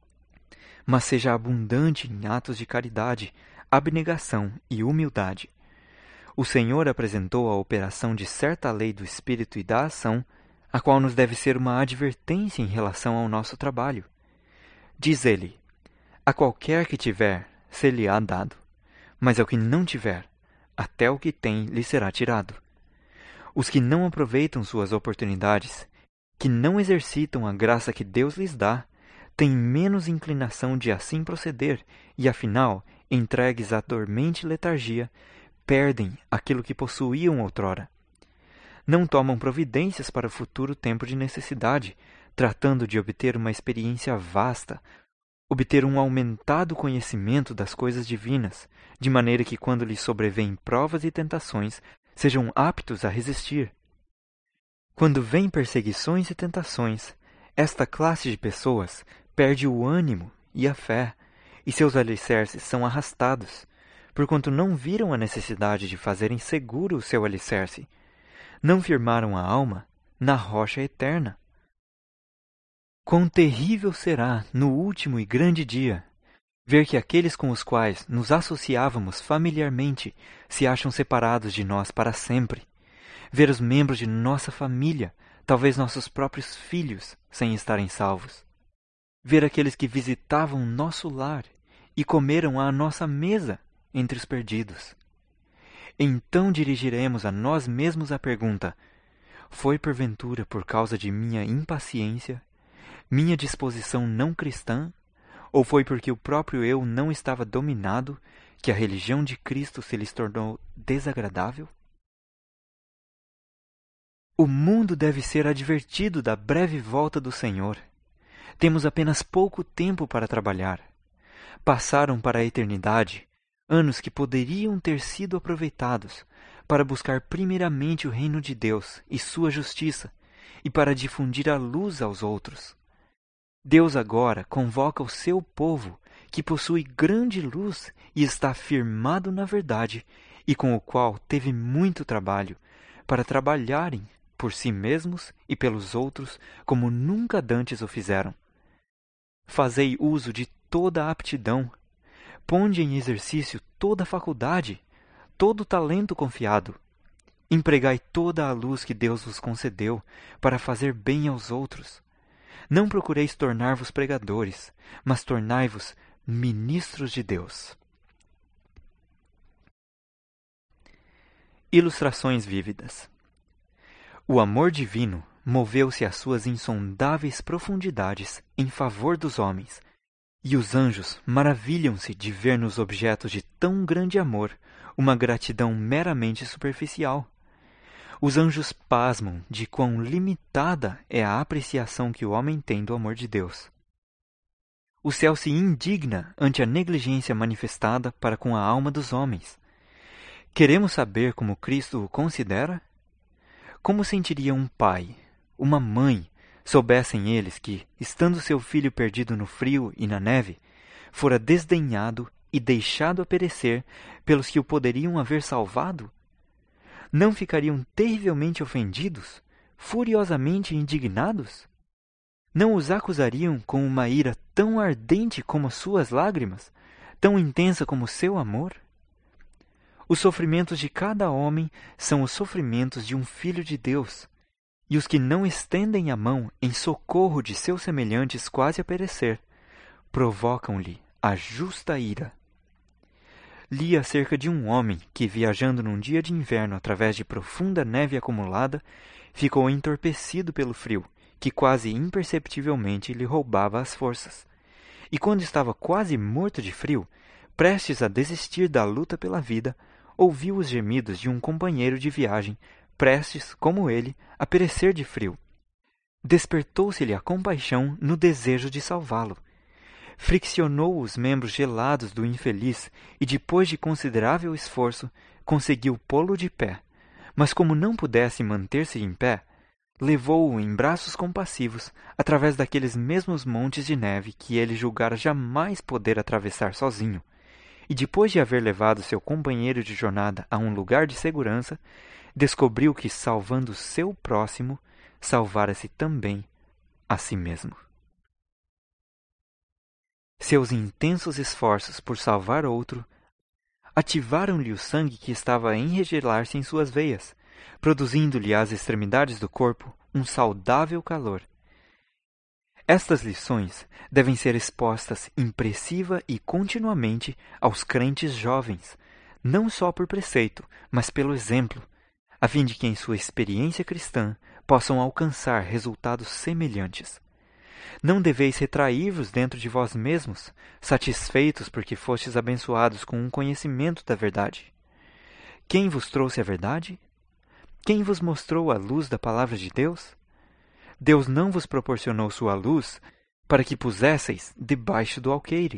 mas seja abundante em atos de caridade, abnegação e humildade. O Senhor apresentou a operação de certa lei do Espírito e da ação, a qual nos deve ser uma advertência em relação ao nosso trabalho. Diz ele: a qualquer que tiver, ser-lhe-á dado, mas ao que não tiver, até o que tem lhe será tirado. Os que não aproveitam suas oportunidades, que não exercitam a graça que Deus lhes dá, têm menos inclinação de assim proceder e, afinal, entregues à dormente letargia, perdem aquilo que possuíam outrora. Não tomam providências para o futuro tempo de necessidade, tratando de obter uma experiência vasta, obter um aumentado conhecimento das coisas divinas, de maneira que quando lhes sobrevêm provas e tentações, sejam aptos a resistir. Quando vêm perseguições e tentações, esta classe de pessoas perde o ânimo e a fé, e seus alicerces são arrastados, porquanto não viram a necessidade de fazerem seguro o seu alicerce, não firmaram a alma na rocha eterna. Quão terrível será, no último e grande dia, ver que aqueles com os quais nos associávamos familiarmente se acham separados de nós para sempre, ver os membros de nossa família, talvez nossos próprios filhos, sem estarem salvos, ver aqueles que visitavam nosso lar e comeram à nossa mesa entre os perdidos. Então dirigiremos a nós mesmos a pergunta: foi porventura por causa de minha impaciência, minha disposição não cristã, ou foi porque o próprio eu não estava dominado que a religião de Cristo se lhes tornou desagradável? O mundo deve ser advertido da breve volta do Senhor. Temos apenas pouco tempo para trabalhar. Passaram para a eternidade anos que poderiam ter sido aproveitados para buscar primeiramente o reino de Deus e sua justiça, e para difundir a luz aos outros. Deus agora convoca o seu povo, que possui grande luz e está firmado na verdade, e com o qual teve muito trabalho, para trabalharem por si mesmos e pelos outros como nunca dantes o fizeram. Fazei uso de toda a aptidão, ponde em exercício toda a faculdade, todo o talento confiado. Empregai toda a luz que Deus vos concedeu para fazer bem aos outros. Não procureis tornar-vos pregadores, mas tornai-vos ministros de Deus. Ilustrações vívidas. O amor divino moveu-se às suas insondáveis profundidades em favor dos homens, e os anjos maravilham-se de ver nos objetos de tão grande amor uma gratidão meramente superficial. Os anjos pasmam de quão limitada é a apreciação que o homem tem do amor de Deus. O céu se indigna ante a negligência manifestada para com a alma dos homens. Queremos saber como Cristo o considera? Como sentiria um pai, uma mãe, soubessem eles que, estando seu filho perdido no frio e na neve, fora desdenhado e deixado a perecer pelos que o poderiam haver salvado? Não ficariam terrivelmente ofendidos, furiosamente indignados? Não os acusariam com uma ira tão ardente como as suas lágrimas, tão intensa como seu amor? Os sofrimentos de cada homem são os sofrimentos de um filho de Deus, e os que não estendem a mão em socorro de seus semelhantes quase a perecer, provocam-lhe a justa ira. Li acerca de um homem que, viajando num dia de inverno através de profunda neve acumulada, ficou entorpecido pelo frio, que quase imperceptivelmente lhe roubava as forças. E quando estava quase morto de frio, prestes a desistir da luta pela vida, ouviu os gemidos de um companheiro de viagem, prestes, como ele, a perecer de frio. Despertou-se-lhe a compaixão no desejo de salvá-lo. Friccionou os membros gelados do infeliz e, depois de considerável esforço, conseguiu pô-lo de pé. Mas como não pudesse manter-se em pé, levou-o em braços compassivos através daqueles mesmos montes de neve que ele julgara jamais poder atravessar sozinho. E depois de haver levado seu companheiro de jornada a um lugar de segurança, descobriu que, salvando seu próximo, salvara-se também a si mesmo. Seus intensos esforços por salvar outro ativaram-lhe o sangue que estava a enregelar-se em suas veias, produzindo-lhe às extremidades do corpo um saudável calor. Estas lições devem ser expostas impressiva e continuamente aos crentes jovens, não só por preceito, mas pelo exemplo, a fim de que em sua experiência cristã possam alcançar resultados semelhantes. Não deveis retrair-vos dentro de vós mesmos, satisfeitos porque fostes abençoados com um conhecimento da verdade. Quem vos trouxe a verdade? Quem vos mostrou a luz da palavra de Deus? Deus não vos proporcionou sua luz para que pusesseis debaixo do alqueire.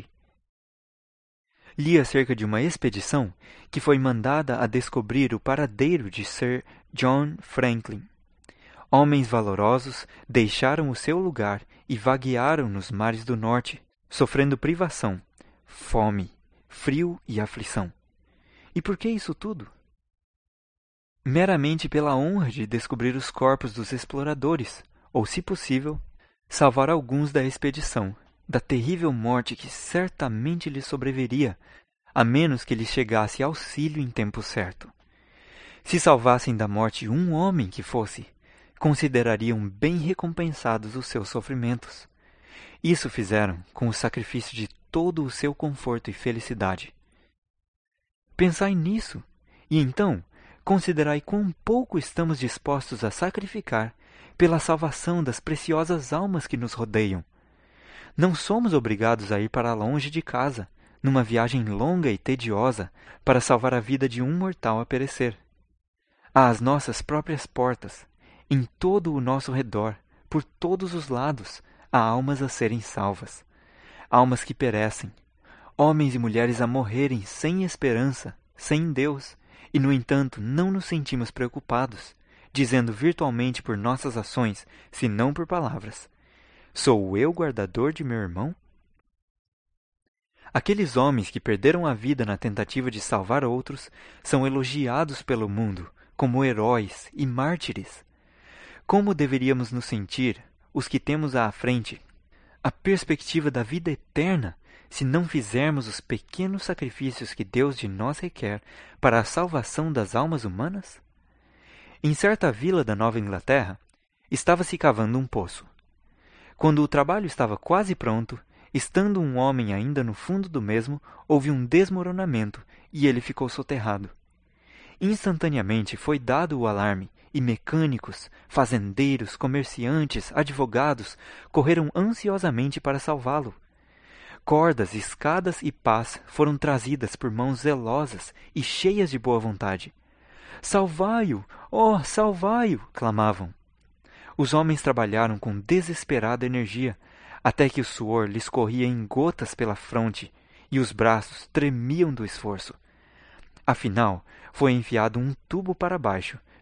Li acerca de uma expedição que foi mandada a descobrir o paradeiro de Sir John Franklin. Homens valorosos deixaram o seu lugar e vaguearam nos mares do norte, sofrendo privação, fome, frio e aflição. E por que isso tudo? Meramente pela honra de descobrir os corpos dos exploradores, ou, se possível, salvar alguns da expedição, da terrível morte que certamente lhes sobreviria, a menos que lhes chegasse auxílio em tempo certo. Se salvassem da morte um homem que fosse, considerariam bem recompensados os seus sofrimentos. Isso fizeram com o sacrifício de todo o seu conforto e felicidade. Pensai nisso, e então considerai quão pouco estamos dispostos a sacrificar pela salvação das preciosas almas que nos rodeiam. Não somos obrigados a ir para longe de casa, numa viagem longa e tediosa, para salvar a vida de um mortal a perecer. Às nossas próprias portas, em todo o nosso redor, por todos os lados, há almas a serem salvas. Almas que perecem, homens e mulheres a morrerem sem esperança, sem Deus, e no entanto não nos sentimos preocupados, dizendo virtualmente por nossas ações, se não por palavras: sou eu guardador de meu irmão? Aqueles homens que perderam a vida na tentativa de salvar outros são elogiados pelo mundo como heróis e mártires. Como deveríamos nos sentir, os que temos à frente a perspectiva da vida eterna, se não fizermos os pequenos sacrifícios que Deus de nós requer para a salvação das almas humanas? Em certa vila da Nova Inglaterra, estava-se cavando um poço. Quando o trabalho estava quase pronto, estando um homem ainda no fundo do mesmo, houve um desmoronamento e ele ficou soterrado. Instantaneamente foi dado o alarme e mecânicos, fazendeiros, comerciantes, advogados correram ansiosamente para salvá-lo. Cordas, escadas e pás foram trazidas por mãos zelosas e cheias de boa vontade. Salvai-o! Oh, salvai-o! Clamavam. Os homens trabalharam com desesperada energia, até que o suor lhes corria em gotas pela fronte e os braços tremiam do esforço. Afinal, foi enfiado um tubo para baixo,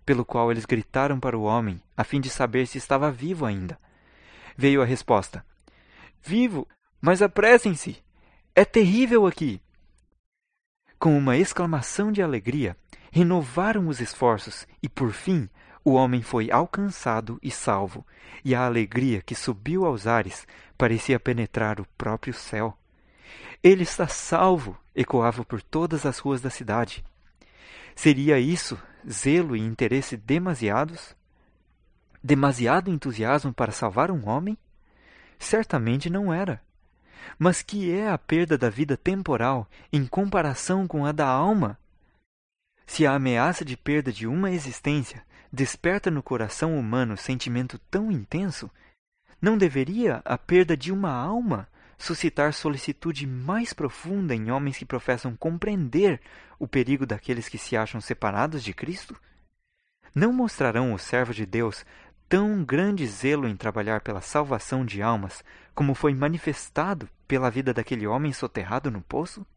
pelo qual eles gritaram para o homem, a fim de saber se estava vivo ainda. Veio a resposta: Vivo, mas apressem-se! É terrível aqui! Com uma exclamação de alegria, renovaram os esforços e, por fim, o homem foi alcançado e salvo, e a alegria que subiu aos ares parecia penetrar o próprio céu. Ele está salvo! Ecoava por todas as ruas da cidade. Seria isso zelo e interesse demasiados? Demasiado entusiasmo para salvar um homem? Certamente não era. Mas que é a perda da vida temporal em comparação com a da alma? Se a ameaça de perda de uma existência desperta no coração humano sentimento tão intenso, não deveria a perda de uma alma suscitar solicitude mais profunda em homens que professam compreender o perigo daqueles que se acham separados de Cristo? Não mostrarão os servos de Deus tão grande zelo em trabalhar pela salvação de almas, como foi manifestado pela vida daquele homem soterrado no poço?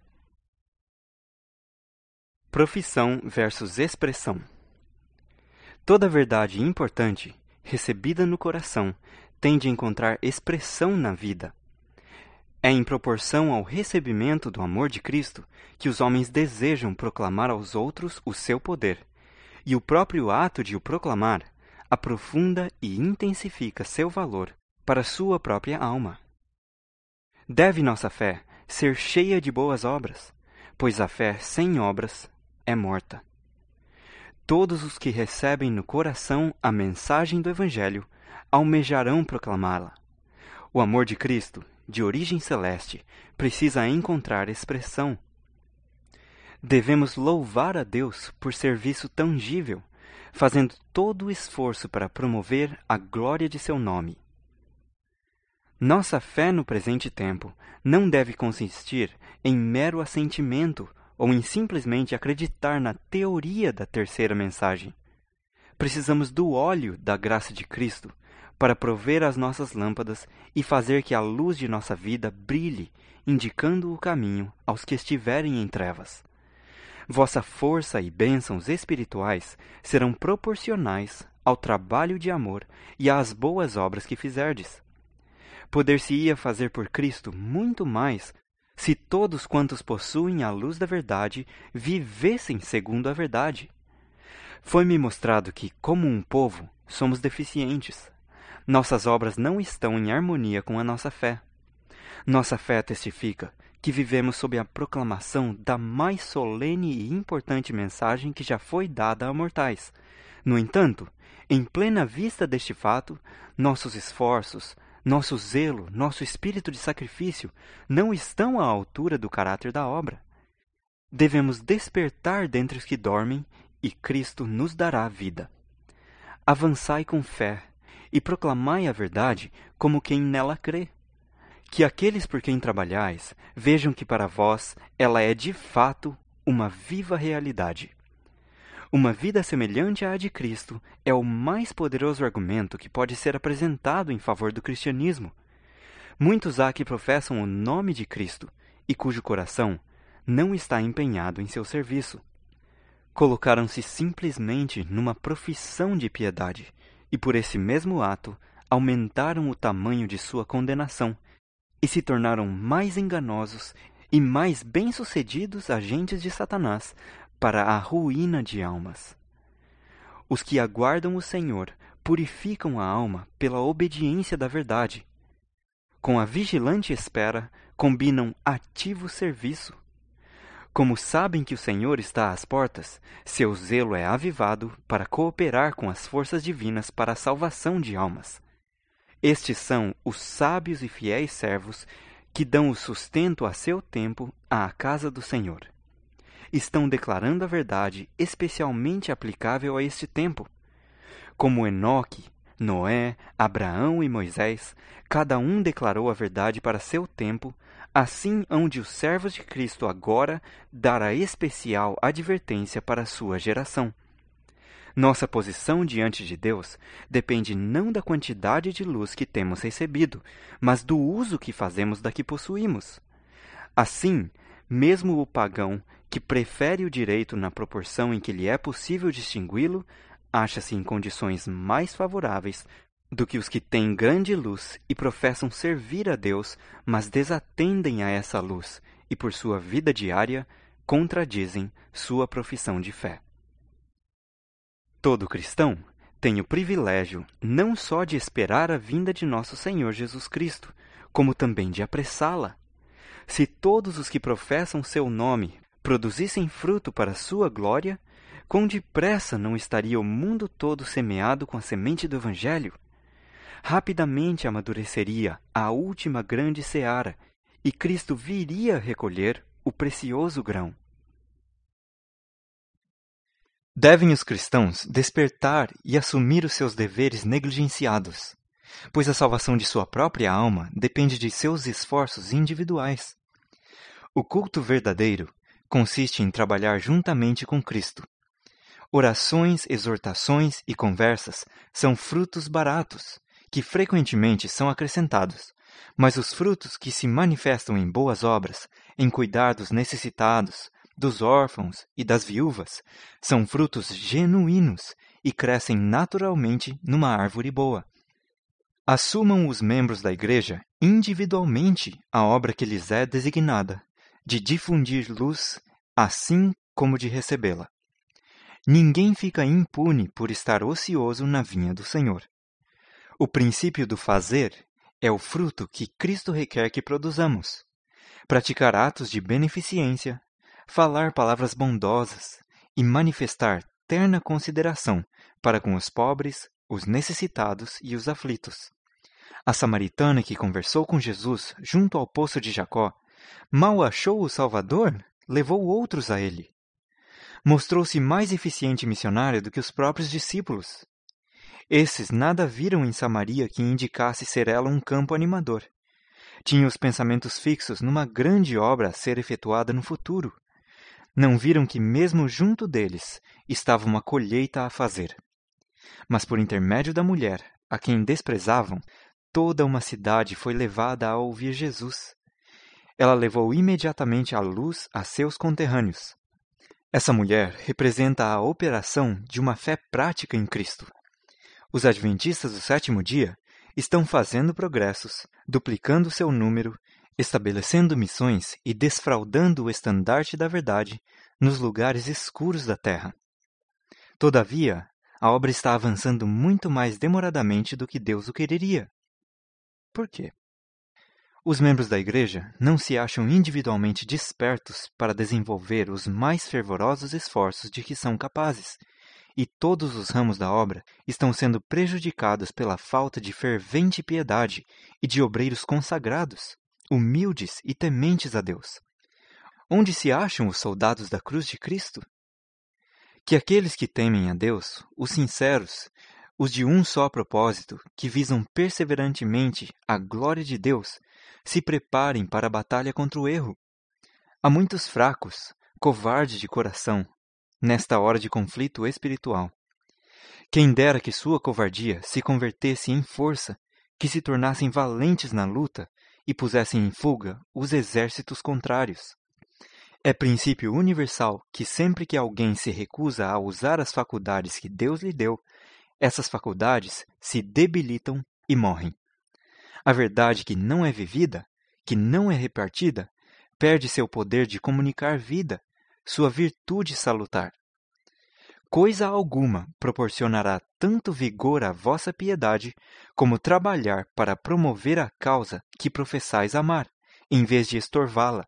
Profissão versus expressão. Toda verdade importante, recebida no coração, tende a encontrar expressão na vida. É em proporção ao recebimento do amor de Cristo que os homens desejam proclamar aos outros o seu poder, e o próprio ato de o proclamar aprofunda e intensifica seu valor para sua própria alma. Deve nossa fé ser cheia de boas obras, pois a fé sem obras é morta. Todos os que recebem no coração a mensagem do Evangelho almejarão proclamá-la. O amor de Cristo, de origem celeste, precisa encontrar expressão. Devemos louvar a Deus por serviço tangível, fazendo todo o esforço para promover a glória de seu nome. Nossa fé no presente tempo não deve consistir em mero assentimento ou em simplesmente acreditar na teoria da terceira mensagem. Precisamos do óleo da graça de Cristo para prover as nossas lâmpadas e fazer que a luz de nossa vida brilhe, indicando o caminho aos que estiverem em trevas. Vossa força e bênçãos espirituais serão proporcionais ao trabalho de amor e às boas obras que fizerdes. Poder-se-ia fazer por Cristo muito mais se todos quantos possuem a luz da verdade vivessem segundo a verdade. Foi-me mostrado que, como um povo, somos deficientes. Nossas obras não estão em harmonia com a nossa fé. Nossa fé testifica que vivemos sob a proclamação da mais solene e importante mensagem que já foi dada a mortais. No entanto, em plena vista deste fato, nossos esforços, nosso zelo, nosso espírito de sacrifício não estão à altura do caráter da obra. Devemos despertar dentre os que dormem e Cristo nos dará vida. Avançai com fé e proclamai a verdade como quem nela crê. Que aqueles por quem trabalhais vejam que para vós ela é de fato uma viva realidade. Uma vida semelhante à de Cristo é o mais poderoso argumento que pode ser apresentado em favor do cristianismo. Muitos há que professam o nome de Cristo e cujo coração não está empenhado em seu serviço. Colocaram-se simplesmente numa profissão de piedade e por esse mesmo ato aumentaram o tamanho de sua condenação e se tornaram mais enganosos e mais bem-sucedidos agentes de Satanás para a ruína de almas. Os que aguardam o Senhor purificam a alma pela obediência da verdade. Com a vigilante espera, combinam ativo serviço. Como sabem que o Senhor está às portas, seu zelo é avivado para cooperar com as forças divinas para a salvação de almas. Estes são os sábios e fiéis servos que dão o sustento a seu tempo à casa do Senhor. Estão declarando a verdade especialmente aplicável a este tempo. Como Enoque, Noé, Abraão e Moisés, cada um declarou a verdade para seu tempo, assim hão de os servos de Cristo agora dar a especial advertência para a sua geração. Nossa posição diante de Deus depende não da quantidade de luz que temos recebido, mas do uso que fazemos da que possuímos. Assim, mesmo o pagão, que prefere o direito na proporção em que lhe é possível distingui-lo, acha-se em condições mais favoráveis do que os que têm grande luz e professam servir a Deus, mas desatendem a essa luz e, por sua vida diária, contradizem sua profissão de fé. Todo cristão tem o privilégio não só de esperar a vinda de nosso Senhor Jesus Cristo, como também de apressá-la. Se todos os que professam seu nome produzissem fruto para sua glória, quão depressa não estaria o mundo todo semeado com a semente do Evangelho? Rapidamente amadureceria a última grande seara, e Cristo viria recolher o precioso grão. Devem os cristãos despertar e assumir os seus deveres negligenciados, pois a salvação de sua própria alma depende de seus esforços individuais. O culto verdadeiro consiste em trabalhar juntamente com Cristo. Orações, exortações e conversas são frutos baratos, que frequentemente são acrescentados, mas os frutos que se manifestam em boas obras, em cuidar dos necessitados, dos órfãos e das viúvas, são frutos genuínos e crescem naturalmente numa árvore boa. Assumam os membros da Igreja individualmente a obra que lhes é designada, de difundir luz, assim como de recebê-la. Ninguém fica impune por estar ocioso na vinha do Senhor. O princípio do fazer é o fruto que Cristo requer que produzamos. Praticar atos de beneficência, falar palavras bondosas e manifestar terna consideração para com os pobres, os necessitados e os aflitos. A samaritana que conversou com Jesus junto ao poço de Jacó, mal achou o Salvador, levou outros a ele. Mostrou-se mais eficiente missionária do que os próprios discípulos. Esses nada viram em Samaria que indicasse ser ela um campo animador. Tinham os pensamentos fixos numa grande obra a ser efetuada no futuro. Não viram que mesmo junto deles estava uma colheita a fazer. Mas por intermédio da mulher, a quem desprezavam, toda uma cidade foi levada a ouvir Jesus. Ela levou imediatamente a luz a seus conterrâneos. Essa mulher representa a operação de uma fé prática em Cristo. Os adventistas do sétimo dia estão fazendo progressos, duplicando seu número, estabelecendo missões e desfraldando o estandarte da verdade nos lugares escuros da terra. Todavia, a obra está avançando muito mais demoradamente do que Deus o quereria. Por quê? Os membros da Igreja não se acham individualmente despertos para desenvolver os mais fervorosos esforços de que são capazes, e todos os ramos da obra estão sendo prejudicados pela falta de fervente piedade e de obreiros consagrados, humildes e tementes a Deus. Onde se acham os soldados da cruz de Cristo? Que aqueles que temem a Deus, os sinceros, os de um só propósito, que visam perseverantemente a glória de Deus, se preparem para a batalha contra o erro. Há muitos fracos, covardes de coração, nesta hora de conflito espiritual. Quem dera que sua covardia se convertesse em força, que se tornassem valentes na luta e pusessem em fuga os exércitos contrários. É princípio universal que sempre que alguém se recusa a usar as faculdades que Deus lhe deu, essas faculdades se debilitam e morrem. A verdade que não é vivida, que não é repartida, perde seu poder de comunicar vida, sua virtude salutar. Coisa alguma proporcionará tanto vigor à vossa piedade, como trabalhar para promover a causa que professais amar, em vez de estorvá-la.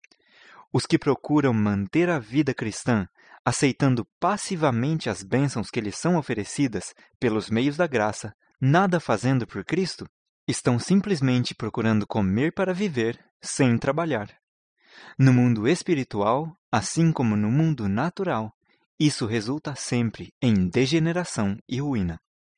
Os que procuram manter a vida cristã, aceitando passivamente as bênçãos que lhes são oferecidas pelos meios da graça, nada fazendo por Cristo, estão simplesmente procurando comer para viver, sem trabalhar. No mundo espiritual, assim como no mundo natural, isso resulta sempre em degeneração e ruína.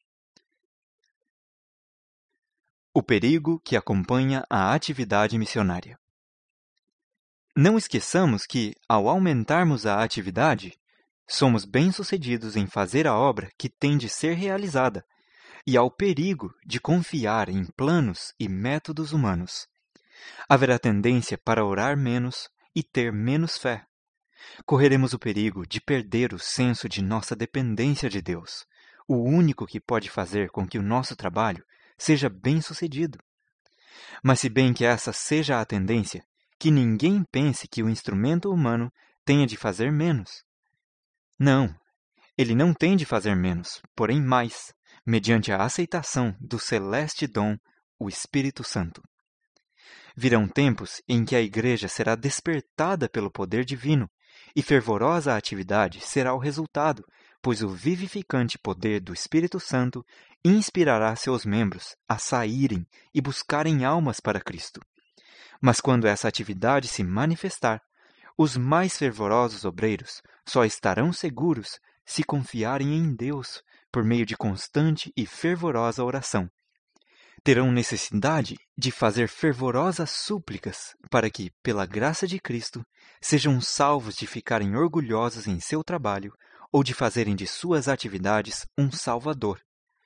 O perigo que acompanha a atividade missionária. Não esqueçamos que, ao aumentarmos a atividade, somos bem-sucedidos em fazer a obra que tem de ser realizada, e ao perigo de confiar em planos e métodos humanos. Haverá tendência para orar menos e ter menos fé. Correremos o perigo de perder o senso de nossa dependência de Deus, o único que pode fazer com que o nosso trabalho seja bem-sucedido. Mas se bem que essa seja a tendência, que ninguém pense que o instrumento humano tenha de fazer menos. Não, ele não tem de fazer menos, porém mais, mediante a aceitação do celeste dom, o Espírito Santo. Virão tempos em que a Igreja será despertada pelo poder divino, e fervorosa atividade será o resultado, pois o vivificante poder do Espírito Santo inspirará seus membros a saírem e buscarem almas para Cristo. Mas quando essa atividade se manifestar, os mais fervorosos obreiros só estarão seguros se confiarem em Deus por meio de constante e fervorosa oração. Terão necessidade de fazer fervorosas súplicas para que, pela graça de Cristo, sejam salvos de ficarem orgulhosos em seu trabalho ou de fazerem de suas atividades um Salvador.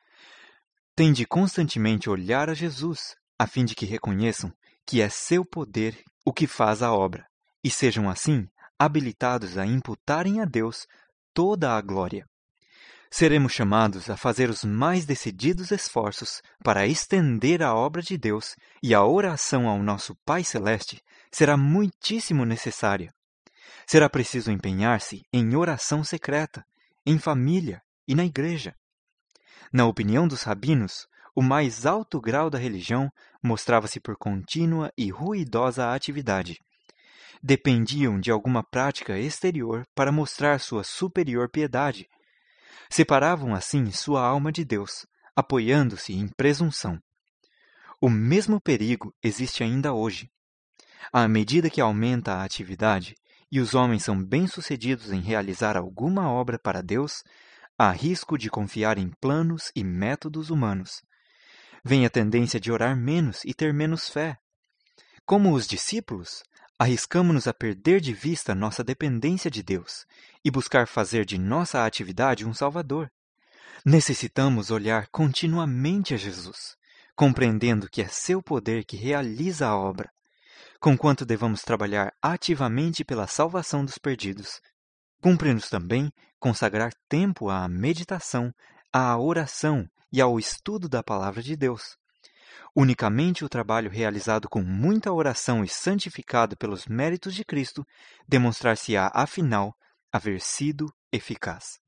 Têm de constantemente olhar a Jesus, a fim de que reconheçam que é seu poder o que faz a obra, e sejam assim habilitados a imputarem a Deus toda a glória. Seremos chamados a fazer os mais decididos esforços para estender a obra de Deus, e a oração ao nosso Pai Celeste será muitíssimo necessária. Será preciso empenhar-se em oração secreta, em família e na igreja. Na opinião dos rabinos, o mais alto grau da religião mostrava-se por contínua e ruidosa atividade. Dependiam de alguma prática exterior para mostrar sua superior piedade. Separavam assim sua alma de Deus, apoiando-se em presunção. O mesmo perigo existe ainda hoje. À medida que aumenta a atividade e os homens são bem-sucedidos em realizar alguma obra para Deus, há risco de confiar em planos e métodos humanos. Vem a tendência de orar menos e ter menos fé. Como os discípulos, arriscamo-nos a perder de vista nossa dependência de Deus e buscar fazer de nossa atividade um Salvador. Necessitamos olhar continuamente a Jesus, compreendendo que é seu poder que realiza a obra, conquanto devamos trabalhar ativamente pela salvação dos perdidos. Cumpre-nos também consagrar tempo à meditação, à oração e ao estudo da Palavra de Deus. Unicamente o trabalho realizado com muita oração e santificado pelos méritos de Cristo demonstrar-se-á, afinal, haver sido eficaz.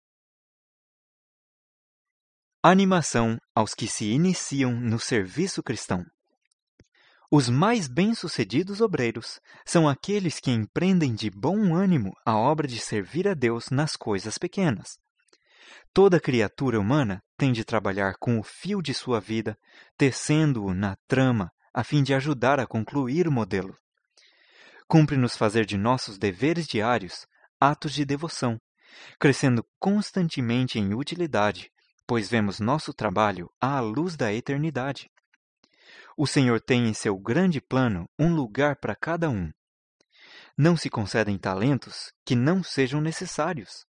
Animação aos que se iniciam no serviço cristão. Os mais bem-sucedidos obreiros são aqueles que empreendem de bom ânimo a obra de servir a Deus nas coisas pequenas. Toda criatura humana tem de trabalhar com o fio de sua vida, tecendo-o na trama, a fim de ajudar a concluir o modelo. Cumpre-nos fazer de nossos deveres diários atos de devoção, crescendo constantemente em utilidade, pois vemos nosso trabalho à luz da eternidade. O Senhor tem em seu grande plano um lugar para cada um. Não se concedem talentos que não sejam necessários.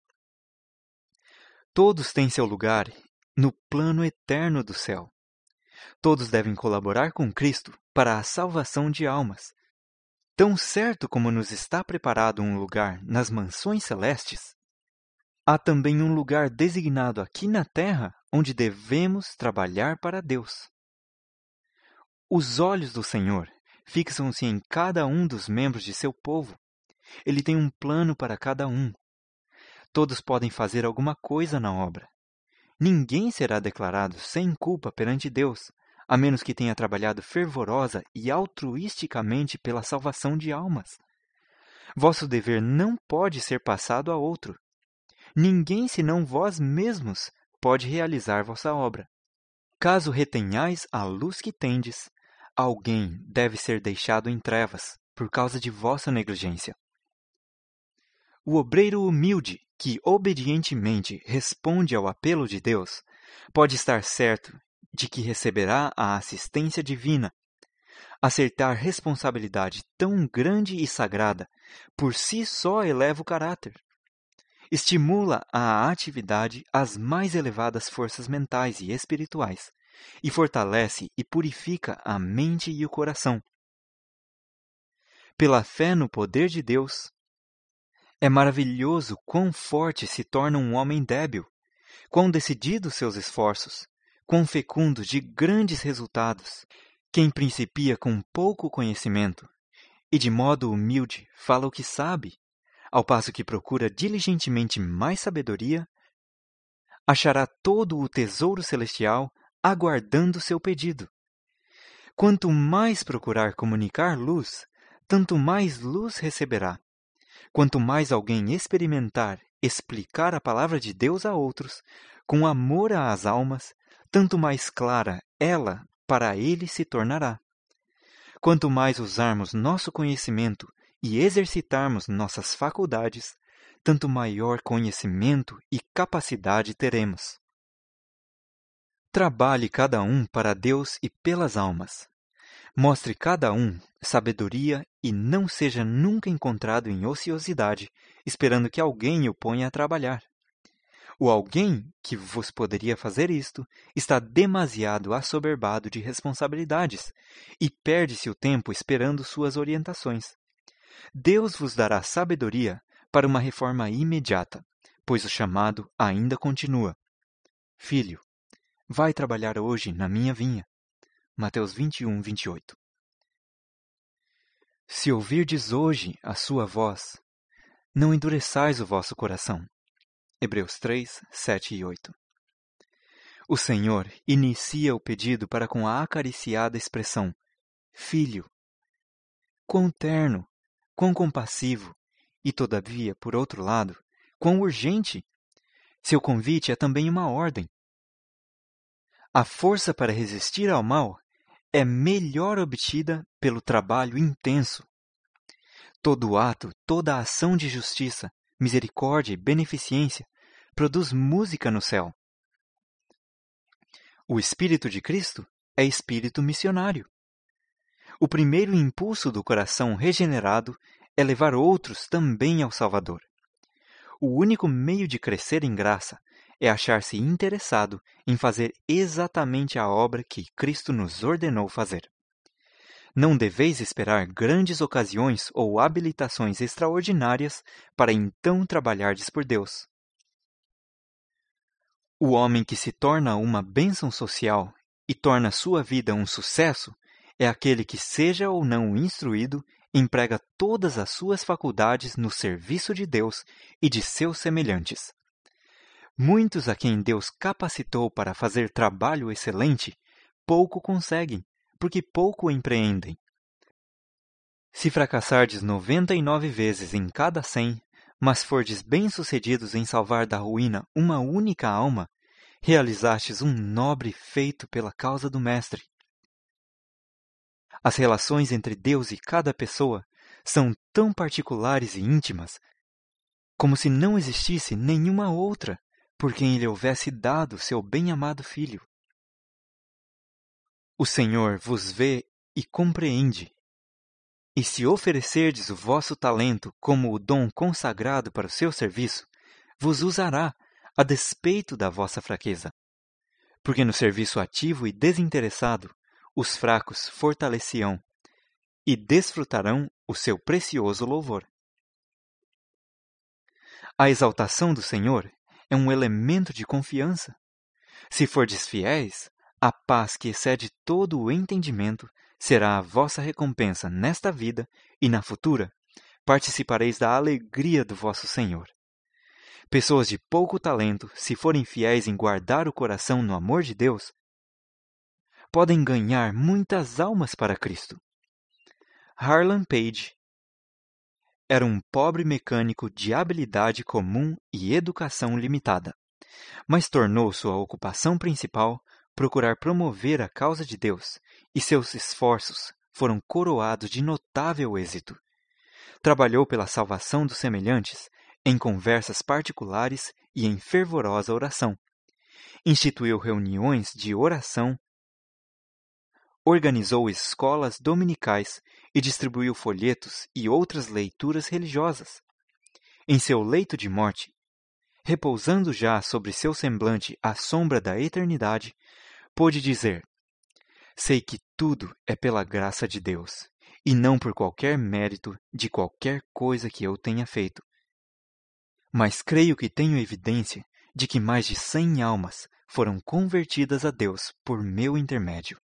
Todos têm seu lugar no plano eterno do céu. Todos devem colaborar com Cristo para a salvação de almas. Tão certo como nos está preparado um lugar nas mansões celestes, há também um lugar designado aqui na terra onde devemos trabalhar para Deus. Os olhos do Senhor fixam-se em cada um dos membros de seu povo. Ele tem um plano para cada um. Todos podem fazer alguma coisa na obra. Ninguém será declarado sem culpa perante Deus, a menos que tenha trabalhado fervorosa e altruisticamente pela salvação de almas. Vosso dever não pode ser passado a outro. Ninguém senão vós mesmos pode realizar vossa obra. Caso retenhais a luz que tendes, alguém deve ser deixado em trevas por causa de vossa negligência. O obreiro humilde, que obedientemente responde ao apelo de Deus, pode estar certo de que receberá a assistência divina. Aceitar responsabilidade tão grande e sagrada, por si só eleva o caráter. Estimula a atividade às mais elevadas forças mentais e espirituais, e fortalece e purifica a mente e o coração. Pela fé no poder de Deus, é maravilhoso quão forte se torna um homem débil, quão decididos seus esforços, quão fecundos de grandes resultados. Quem principia com pouco conhecimento e de modo humilde fala o que sabe, ao passo que procura diligentemente mais sabedoria, achará todo o tesouro celestial aguardando seu pedido. Quanto mais procurar comunicar luz, tanto mais luz receberá. Quanto mais alguém experimentar, explicar a palavra de Deus a outros, com amor às almas, tanto mais clara ela para ele se tornará. Quanto mais usarmos nosso conhecimento e exercitarmos nossas faculdades, tanto maior conhecimento e capacidade teremos. Trabalhe cada um para Deus e pelas almas. Mostre cada um sabedoria e não seja nunca encontrado em ociosidade, esperando que alguém o ponha a trabalhar. O alguém que vos poderia fazer isto está demasiado assoberbado de responsabilidades e perde-se o tempo esperando suas orientações. Deus vos dará sabedoria para uma reforma imediata, pois o chamado ainda continua. Filho, vai trabalhar hoje na minha vinha. Mateus 21, 28. Se ouvirdes hoje a sua voz, não endureçais o vosso coração. Hebreus 3, 7 e 8. O Senhor inicia o pedido para com a acariciada expressão, Filho. Quão terno, quão compassivo, e todavia, por outro lado, quão urgente. Seu convite é também uma ordem. A força para resistir ao mal é melhor obtida pelo trabalho intenso. Todo ato, toda ação de justiça, misericórdia e beneficência produz música no céu. O Espírito de Cristo é espírito missionário. O primeiro impulso do coração regenerado é levar outros também ao Salvador. O único meio de crescer em graça é achar-se interessado em fazer exatamente a obra que Cristo nos ordenou fazer. Não deveis esperar grandes ocasiões ou habilitações extraordinárias para então trabalhardes por Deus. O homem que se torna uma bênção social e torna sua vida um sucesso é aquele que, seja ou não instruído, emprega todas as suas faculdades no serviço de Deus e de seus semelhantes. Muitos a quem Deus capacitou para fazer trabalho excelente, pouco conseguem, porque pouco empreendem. Se fracassardes 99 vezes em cada 100, mas fordes bem-sucedidos em salvar da ruína uma única alma, realizastes um nobre feito pela causa do Mestre. As relações entre Deus e cada pessoa são tão particulares e íntimas, como se não existisse nenhuma outra por quem Ele houvesse dado seu bem-amado Filho. O Senhor vos vê e compreende. E se oferecerdes o vosso talento como o dom consagrado para o seu serviço, vos usará a despeito da vossa fraqueza. Porque no serviço ativo e desinteressado, os fracos fortalecerão e desfrutarão o seu precioso louvor. A exaltação do Senhor é um elemento de confiança. Se fordes fiéis, a paz que excede todo o entendimento será a vossa recompensa nesta vida e na futura. Participareis da alegria do vosso Senhor. Pessoas de pouco talento, se forem fiéis em guardar o coração no amor de Deus, podem ganhar muitas almas para Cristo. Harlan Page era um pobre mecânico de habilidade comum e educação limitada, mas tornou sua ocupação principal procurar promover a causa de Deus, e seus esforços foram coroados de notável êxito. Trabalhou pela salvação dos semelhantes em conversas particulares e em fervorosa oração. Instituiu reuniões de oração, organizou escolas dominicais e distribuiu folhetos e outras leituras religiosas. Em seu leito de morte, repousando já sobre seu semblante a sombra da eternidade, pôde dizer: sei que tudo é pela graça de Deus, e não por qualquer mérito de qualquer coisa que eu tenha feito. Mas creio que tenho evidência de que mais de 100 almas foram convertidas a Deus por meu intermédio.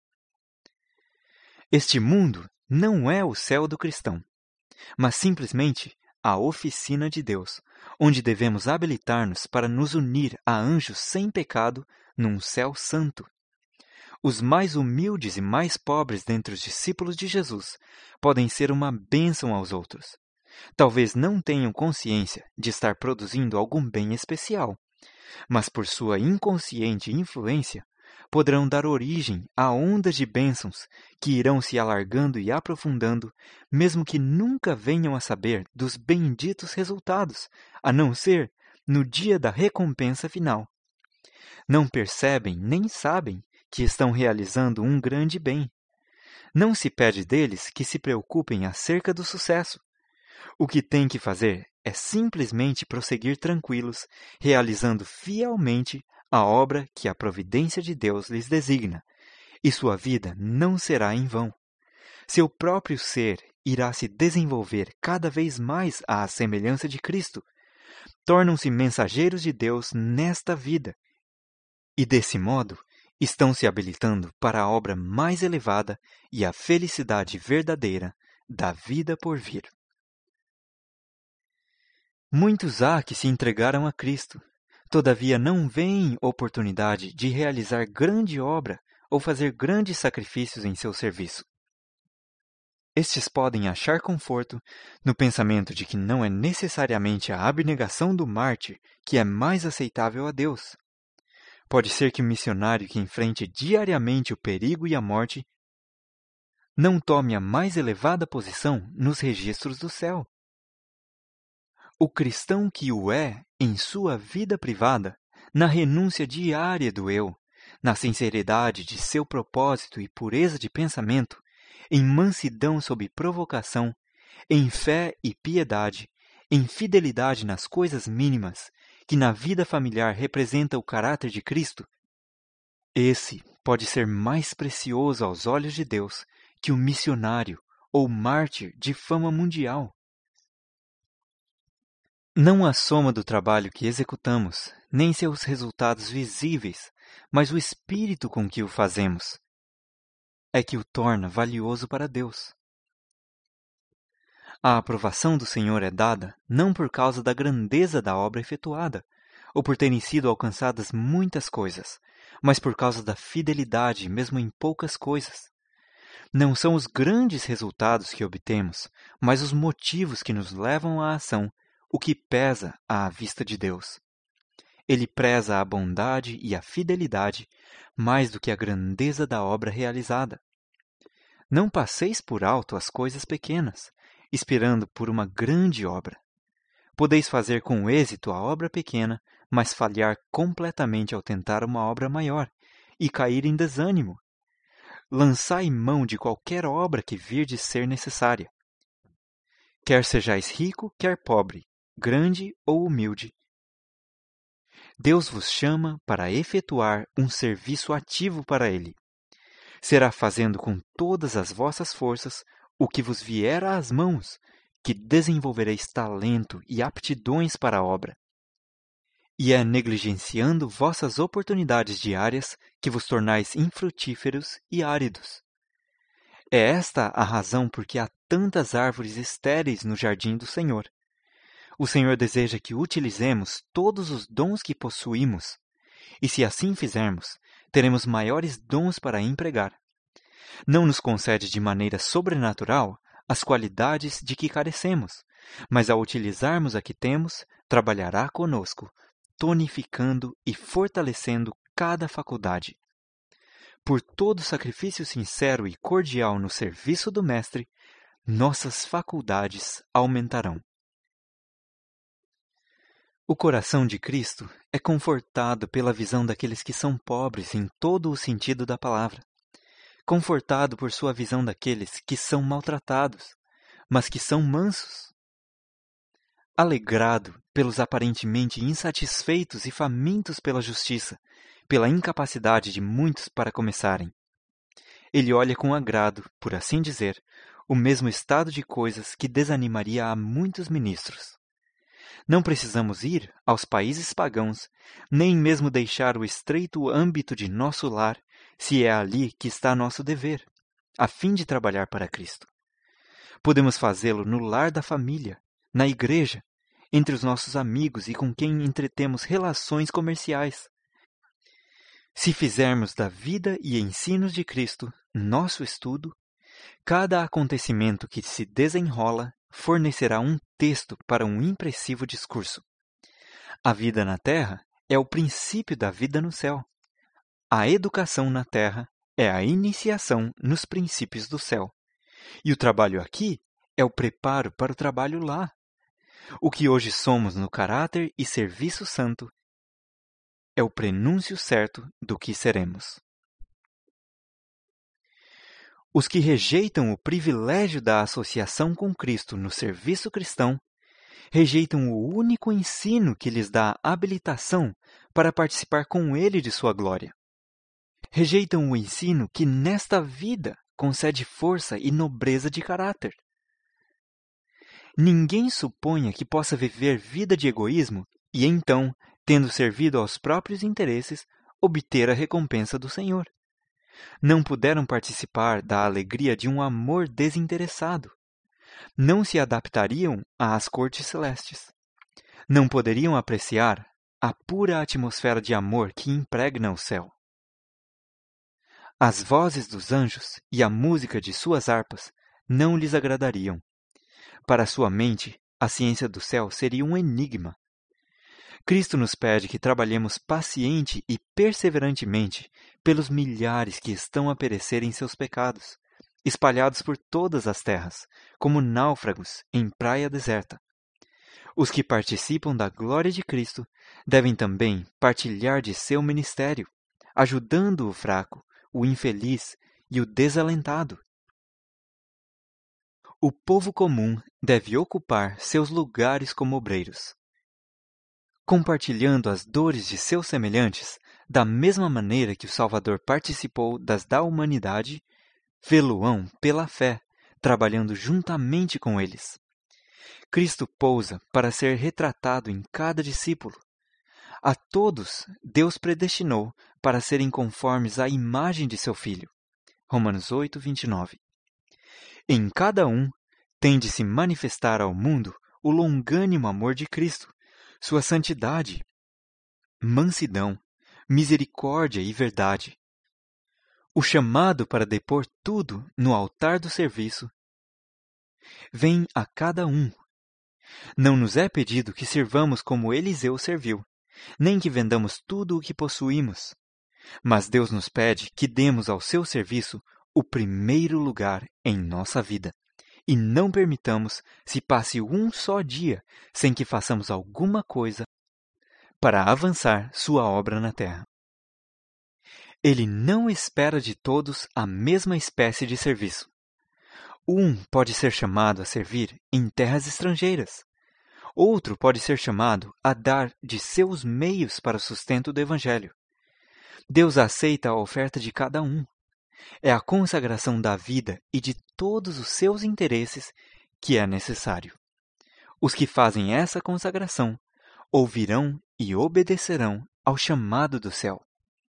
Este mundo não é o céu do cristão, mas simplesmente a oficina de Deus, onde devemos habilitar-nos para nos unir a anjos sem pecado num céu santo. Os mais humildes e mais pobres dentre os discípulos de Jesus podem ser uma bênção aos outros. Talvez não tenham consciência de estar produzindo algum bem especial, mas por sua inconsciente influência, poderão dar origem a ondas de bênçãos que irão se alargando e aprofundando, mesmo que nunca venham a saber dos benditos resultados, a não ser no dia da recompensa final. Não percebem nem sabem que estão realizando um grande bem. Não se pede deles que se preocupem acerca do sucesso. O que têm que fazer é simplesmente prosseguir tranquilos, realizando fielmente a obra que a providência de Deus lhes designa, e sua vida não será em vão. Seu próprio ser irá se desenvolver cada vez mais à semelhança de Cristo. Tornam-se mensageiros de Deus nesta vida, e desse modo estão se habilitando para a obra mais elevada e a felicidade verdadeira da vida por vir. Muitos há que se entregaram a Cristo, todavia não veem oportunidade de realizar grande obra ou fazer grandes sacrifícios em seu serviço. Estes podem achar conforto no pensamento de que não é necessariamente a abnegação do mártir que é mais aceitável a Deus. Pode ser que o missionário que enfrente diariamente o perigo e a morte não tome a mais elevada posição nos registros do céu. O cristão que o é em sua vida privada, na renúncia diária do eu, na sinceridade de seu propósito e pureza de pensamento, em mansidão sob provocação, em fé e piedade, em fidelidade nas coisas mínimas, que na vida familiar representa o caráter de Cristo, esse pode ser mais precioso aos olhos de Deus que o missionário ou mártir de fama mundial. Não a soma do trabalho que executamos, nem seus resultados visíveis, mas o espírito com que o fazemos, é que o torna valioso para Deus. A aprovação do Senhor é dada não por causa da grandeza da obra efetuada, ou por terem sido alcançadas muitas coisas, mas por causa da fidelidade mesmo em poucas coisas. Não são os grandes resultados que obtemos, mas os motivos que nos levam à ação, o que pesa à vista de Deus. Ele preza a bondade e a fidelidade mais do que a grandeza da obra realizada. Não passeis por alto as coisas pequenas, esperando por uma grande obra. Podeis fazer com êxito a obra pequena, mas falhar completamente ao tentar uma obra maior, e cair em desânimo. Lançai mão de qualquer obra que virdes ser necessária. Quer sejais rico, quer pobre, grande ou humilde. Deus vos chama para efetuar um serviço ativo para Ele. Será fazendo com todas as vossas forças o que vos vier às mãos, que desenvolvereis talento e aptidões para a obra. E é negligenciando vossas oportunidades diárias que vos tornais infrutíferos e áridos. É esta a razão por que há tantas árvores estéreis no jardim do Senhor. O Senhor deseja que utilizemos todos os dons que possuímos, e se assim fizermos, teremos maiores dons para empregar. Não nos concede de maneira sobrenatural as qualidades de que carecemos, mas ao utilizarmos a que temos, trabalhará conosco, tonificando e fortalecendo cada faculdade. Por todo sacrifício sincero e cordial no serviço do Mestre, nossas faculdades aumentarão. O coração de Cristo é confortado pela visão daqueles que são pobres em todo o sentido da palavra, confortado por sua visão daqueles que são maltratados, mas que são mansos, alegrado pelos aparentemente insatisfeitos e famintos pela justiça, pela incapacidade de muitos para começarem. Ele olha com agrado, por assim dizer, o mesmo estado de coisas que desanimaria a muitos ministros. Não precisamos ir aos países pagãos, nem mesmo deixar o estreito âmbito de nosso lar, se é ali que está nosso dever, a fim de trabalhar para Cristo. Podemos fazê-lo no lar da família, na igreja, entre os nossos amigos e com quem entretemos relações comerciais. Se fizermos da vida e ensinos de Cristo nosso estudo, cada acontecimento que se desenrola fornecerá um texto para um impressivo discurso. A vida na terra é o princípio da vida no céu. A educação na terra é a iniciação nos princípios do céu. E o trabalho aqui é o preparo para o trabalho lá. O que hoje somos no caráter e serviço santo é o prenúncio certo do que seremos. Os que rejeitam o privilégio da associação com Cristo no serviço cristão, rejeitam o único ensino que lhes dá habilitação para participar com Ele de sua glória. Rejeitam o ensino que nesta vida concede força e nobreza de caráter. Ninguém suponha que possa viver vida de egoísmo e então, tendo servido aos próprios interesses, obter a recompensa do Senhor. Não puderam participar da alegria de um amor desinteressado. Não se adaptariam às cortes celestes. Não poderiam apreciar a pura atmosfera de amor que impregna o céu. As vozes dos anjos e a música de suas harpas não lhes agradariam. Para sua mente, a ciência do céu seria um enigma. Cristo nos pede que trabalhemos paciente e perseverantemente pelos milhares que estão a perecer em seus pecados, espalhados por todas as terras, como náufragos em praia deserta. Os que participam da glória de Cristo devem também partilhar de seu ministério, ajudando o fraco, o infeliz e o desalentado. O povo comum deve ocupar seus lugares como obreiros, compartilhando as dores de seus semelhantes, da mesma maneira que o Salvador participou das da humanidade, vê-lo-ão pela fé, trabalhando juntamente com eles. Cristo pousa para ser retratado em cada discípulo. A todos Deus predestinou para serem conformes à imagem de seu Filho. Romanos 8, 29. Em cada um tem de se manifestar ao mundo o longânimo amor de Cristo, sua santidade, mansidão, misericórdia e verdade. O chamado para depor tudo no altar do serviço vem a cada um. Não nos é pedido que sirvamos como Eliseu serviu, nem que vendamos tudo o que possuímos. Mas Deus nos pede que demos ao seu serviço o primeiro lugar em nossa vida, e não permitamos se passe um só dia sem que façamos alguma coisa para avançar sua obra na terra. Ele não espera de todos a mesma espécie de serviço. Um pode ser chamado a servir em terras estrangeiras. Outro pode ser chamado a dar de seus meios para o sustento do Evangelho. Deus aceita a oferta de cada um. É a consagração da vida e de todos os seus interesses que é necessário. Os que fazem essa consagração ouvirão e obedecerão ao chamado do céu.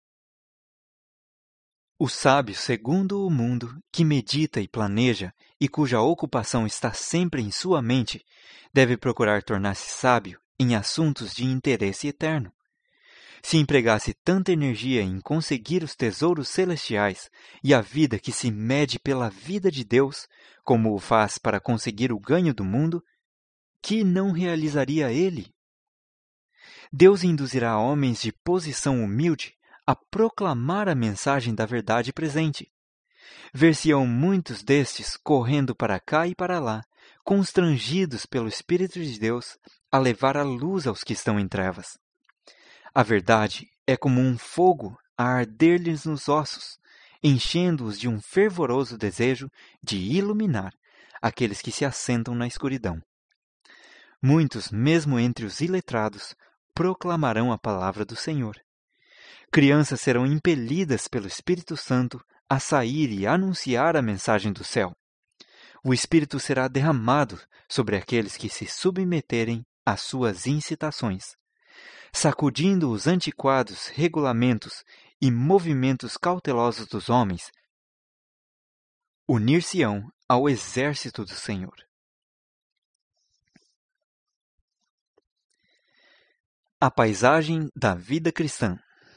O sábio segundo o mundo, que medita e planeja e cuja ocupação está sempre em sua mente, deve procurar tornar-se sábio em assuntos de interesse eterno. Se empregasse tanta energia em conseguir os tesouros celestiais e a vida que se mede pela vida de Deus, como o faz para conseguir o ganho do mundo, que não realizaria ele? Deus induzirá homens de posição humilde a proclamar a mensagem da verdade presente. Ver-se-ão muitos destes correndo para cá e para lá, constrangidos pelo Espírito de Deus a levar a luz aos que estão em trevas. A verdade é como um fogo a arder-lhes nos ossos, enchendo-os de um fervoroso desejo de iluminar aqueles que se assentam na escuridão. Muitos, mesmo entre os iletrados, proclamarão a palavra do Senhor. Crianças serão impelidas pelo Espírito Santo a sair e anunciar a mensagem do céu. O Espírito será derramado sobre aqueles que se submeterem às suas incitações, sacudindo os antiquados regulamentos e movimentos cautelosos dos homens, unir-se-ão ao exército do Senhor. A paisagem da vida cristã.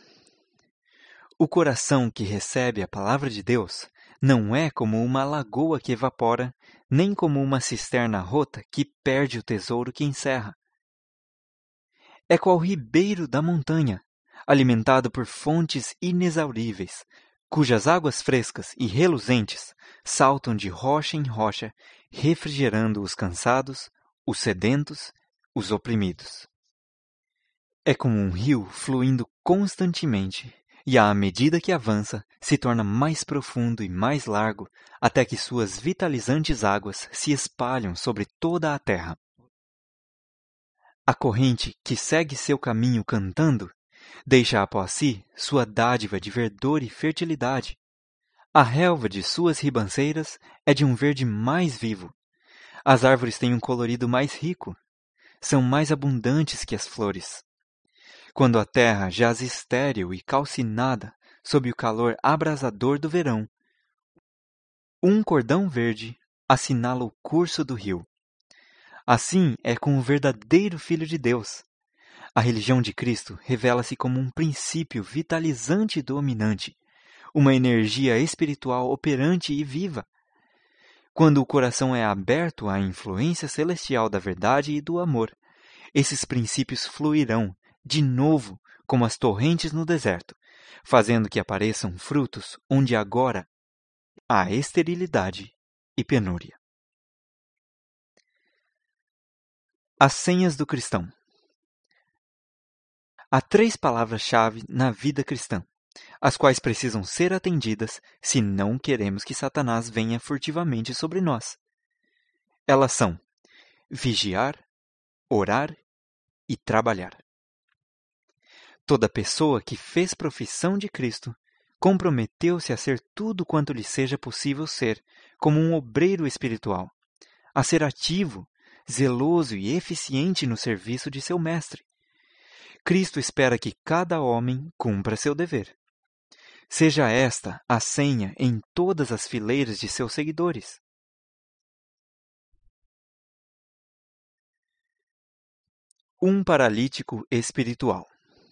O coração que recebe a palavra de Deus não é como uma lagoa que evapora, nem como uma cisterna rota que perde o tesouro que encerra. É qual ribeiro da montanha, alimentado por fontes inexauríveis, cujas águas frescas e reluzentes saltam de rocha em rocha, refrigerando os cansados, os sedentos, os oprimidos. É como um rio fluindo constantemente, e à medida que avança, se torna mais profundo e mais largo, até que suas vitalizantes águas se espalham sobre toda a terra. A corrente que segue seu caminho cantando, deixa após si sua dádiva de verdor e fertilidade. A relva de suas ribanceiras é de um verde mais vivo. As árvores têm um colorido mais rico. São mais abundantes que as flores. Quando a terra jaz estéril e calcinada sob o calor abrasador do verão, um cordão verde assinala o curso do rio. Assim é com o verdadeiro Filho de Deus. A religião de Cristo revela-se como um princípio vitalizante e dominante, uma energia espiritual operante e viva. Quando o coração é aberto à influência celestial da verdade e do amor, esses princípios fluirão, de novo, como as torrentes no deserto, fazendo que apareçam frutos onde agora há esterilidade e penúria. As senhas do cristão. Há 3 palavras-chave na vida cristã, as quais precisam ser atendidas se não queremos que Satanás venha furtivamente sobre nós. Elas são vigiar, orar e trabalhar. Toda pessoa que fez profissão de Cristo comprometeu-se a ser tudo quanto lhe seja possível ser, como um obreiro espiritual, a ser ativo, zeloso e eficiente no serviço de seu mestre. Cristo espera que cada homem cumpra seu dever. Seja esta a senha em todas as fileiras de seus seguidores. Um paralítico espiritual.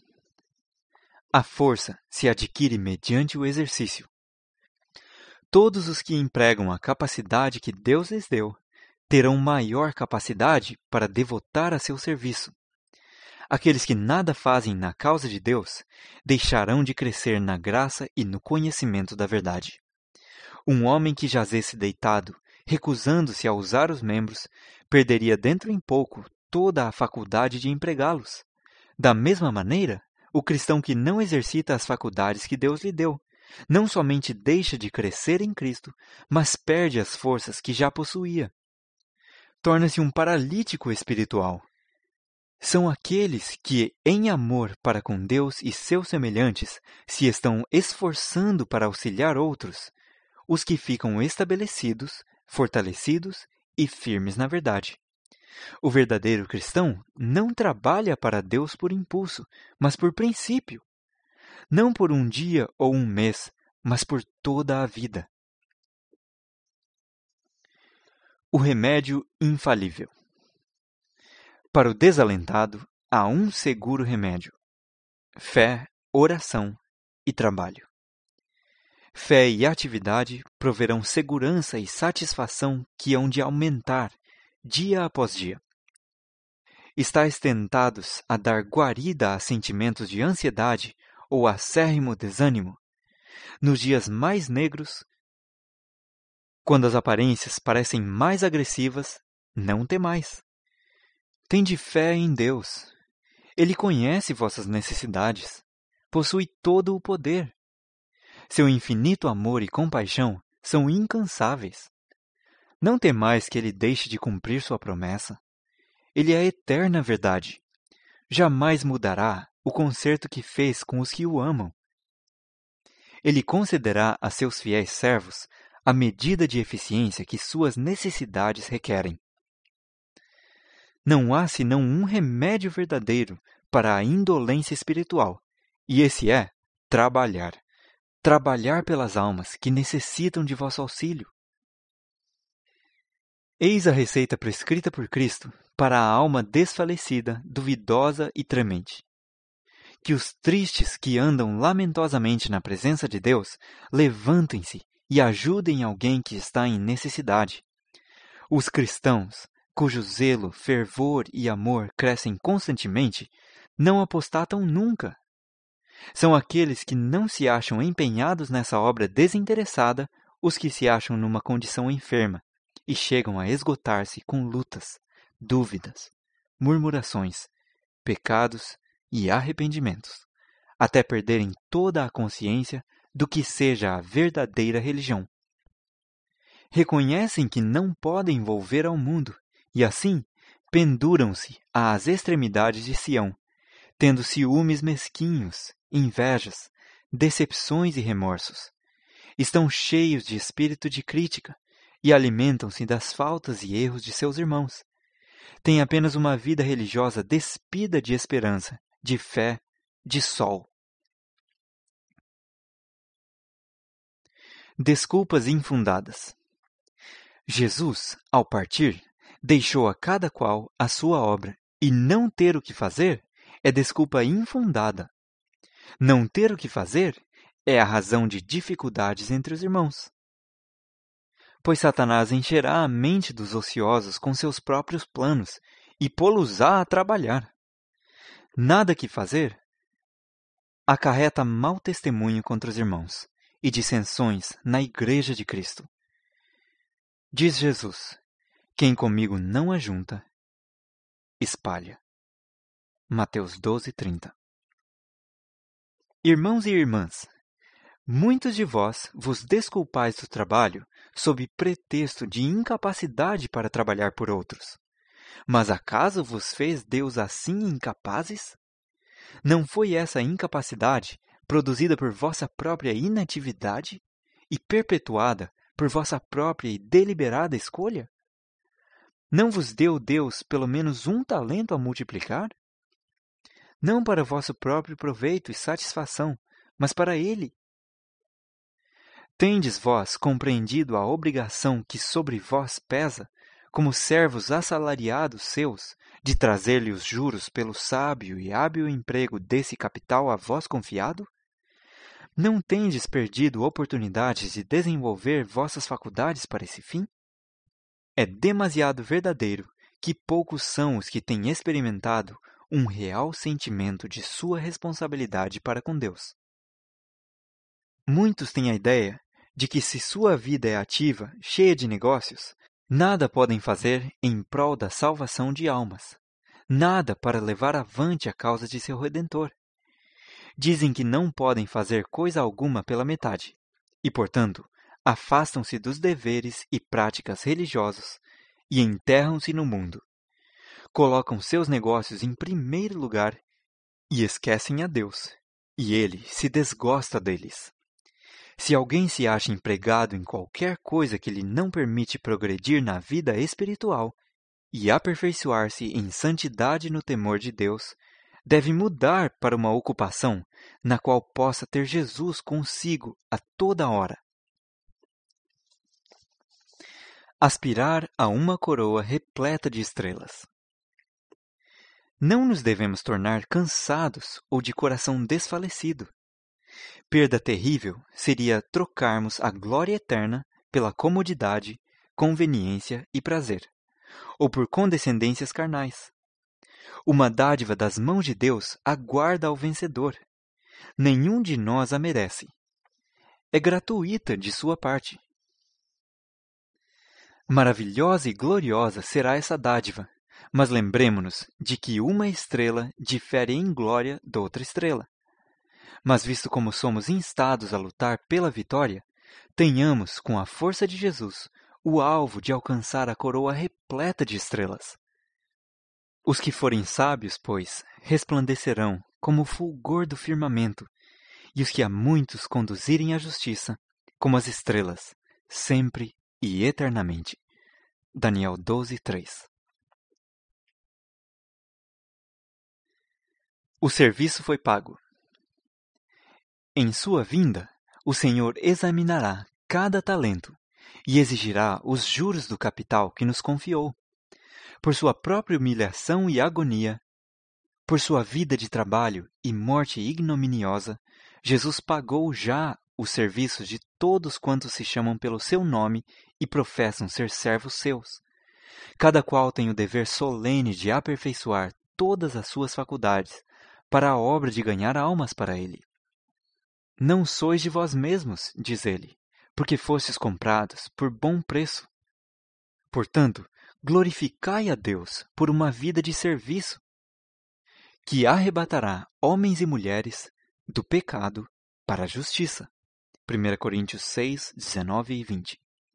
A força se adquire mediante o exercício. Todos os que empregam a capacidade que Deus lhes deu terão maior capacidade para devotar a seu serviço. Aqueles que nada fazem na causa de Deus deixarão de crescer na graça e no conhecimento da verdade. Um homem que jazesse deitado, recusando-se a usar os membros, perderia dentro em pouco toda a faculdade de empregá-los. Da mesma maneira, o cristão que não exercita as faculdades que Deus lhe deu, não somente deixa de crescer em Cristo, mas perde as forças que já possuía. Torna-se um paralítico espiritual. São aqueles que, em amor para com Deus e seus semelhantes, se estão esforçando para auxiliar outros, os que ficam estabelecidos, fortalecidos e firmes na verdade. O verdadeiro cristão não trabalha para Deus por impulso, mas por princípio. Não por um dia ou um mês, mas por toda a vida. O remédio infalível. Para o desalentado, há um seguro remédio: fé, oração e trabalho. Fé e atividade proverão segurança e satisfação que hão de aumentar dia após dia. Estais tentados a dar guarida a sentimentos de ansiedade ou acérrimo desânimo? Nos dias mais negros, quando as aparências parecem mais agressivas, não temais. Tende fé em Deus. Ele conhece vossas necessidades. Possui todo o poder. Seu infinito amor e compaixão são incansáveis. Não temais que ele deixe de cumprir sua promessa. Ele é a eterna verdade. Jamais mudará o concerto que fez com os que o amam. Ele concederá a seus fiéis servos a medida de eficiência que suas necessidades requerem. Não há senão um remédio verdadeiro para a indolência espiritual, e esse é trabalhar. Trabalhar pelas almas que necessitam de vosso auxílio. Eis a receita prescrita por Cristo para a alma desfalecida, duvidosa e tremente. Que os tristes que andam lamentosamente na presença de Deus levantem-se e ajudem alguém que está em necessidade. Os cristãos, cujo zelo, fervor e amor crescem constantemente, não apostatam nunca. São aqueles que não se acham empenhados nessa obra desinteressada, os que se acham numa condição enferma e chegam a esgotar-se com lutas, dúvidas, murmurações, pecados e arrependimentos, até perderem toda a consciência do que seja a verdadeira religião. Reconhecem que não podem volver ao mundo e, assim, penduram-se às extremidades de Sião, tendo ciúmes mesquinhos, invejas, decepções e remorsos. Estão cheios de espírito de crítica e alimentam-se das faltas e erros de seus irmãos. Têm apenas uma vida religiosa despida de esperança, de fé, de sol. Desculpas infundadas. Jesus, ao partir, deixou a cada qual a sua obra, e não ter o que fazer é desculpa infundada. Não ter o que fazer é a razão de dificuldades entre os irmãos. Pois Satanás encherá a mente dos ociosos com seus próprios planos e pô-los-á a trabalhar. Nada que fazer acarreta mau testemunho contra os irmãos e dissensões na Igreja de Cristo. Diz Jesus: quem comigo não ajunta, espalha. Mateus 12:30. Irmãos e irmãs, muitos de vós vos desculpais do trabalho sob pretexto de incapacidade para trabalhar por outros. Mas acaso vos fez Deus assim incapazes? Não foi essa incapacidade produzida por vossa própria inatividade e perpetuada por vossa própria e deliberada escolha? Não vos deu Deus pelo menos um talento a multiplicar? Não para vosso próprio proveito e satisfação, mas para ele. Tendes vós compreendido a obrigação que sobre vós pesa, como servos assalariados seus, de trazer-lhe os juros pelo sábio e hábil emprego desse capital a vós confiado? Não tendes perdido oportunidades de desenvolver vossas faculdades para esse fim? É demasiado verdadeiro que poucos são os que têm experimentado um real sentimento de sua responsabilidade para com Deus. Muitos têm a ideia de que se sua vida é ativa, cheia de negócios, nada podem fazer em prol da salvação de almas, nada para levar avante a causa de seu Redentor. Dizem que não podem fazer coisa alguma pela metade, e, portanto, afastam-se dos deveres e práticas religiosos e enterram-se no mundo. Colocam seus negócios em primeiro lugar e esquecem a Deus, e Ele se desgosta deles. Se alguém se acha empregado em qualquer coisa que lhe não permite progredir na vida espiritual e aperfeiçoar-se em santidade no temor de Deus, deve mudar para uma ocupação na qual possa ter Jesus consigo a toda hora. Aspirar a uma coroa repleta de estrelas. Não nos devemos tornar cansados ou de coração desfalecido. Perda terrível seria trocarmos a glória eterna pela comodidade, conveniência e prazer, ou por condescendências carnais. Uma dádiva das mãos de Deus aguarda ao vencedor. Nenhum de nós a merece. É gratuita de sua parte. Maravilhosa e gloriosa será essa dádiva, mas lembremo-nos de que uma estrela difere em glória de outra estrela. Mas visto como somos instados a lutar pela vitória, tenhamos, com a força de Jesus, o alvo de alcançar a coroa repleta de estrelas. Os que forem sábios, pois, resplandecerão como o fulgor do firmamento, e os que a muitos conduzirem à justiça, como as estrelas, sempre e eternamente. Daniel 12:3. O serviço foi pago. Em sua vinda, o Senhor examinará cada talento e exigirá os juros do capital que nos confiou. Por sua própria humilhação e agonia, por sua vida de trabalho e morte ignominiosa, Jesus pagou já os serviços de todos quantos se chamam pelo seu nome e professam ser servos seus. Cada qual tem o dever solene de aperfeiçoar todas as suas faculdades para a obra de ganhar almas para ele. Não sois de vós mesmos, diz ele, porque fostes comprados por bom preço. Portanto, glorificai a Deus por uma vida de serviço, que arrebatará homens e mulheres do pecado para a justiça. 1 Coríntios 6, 19 e 20.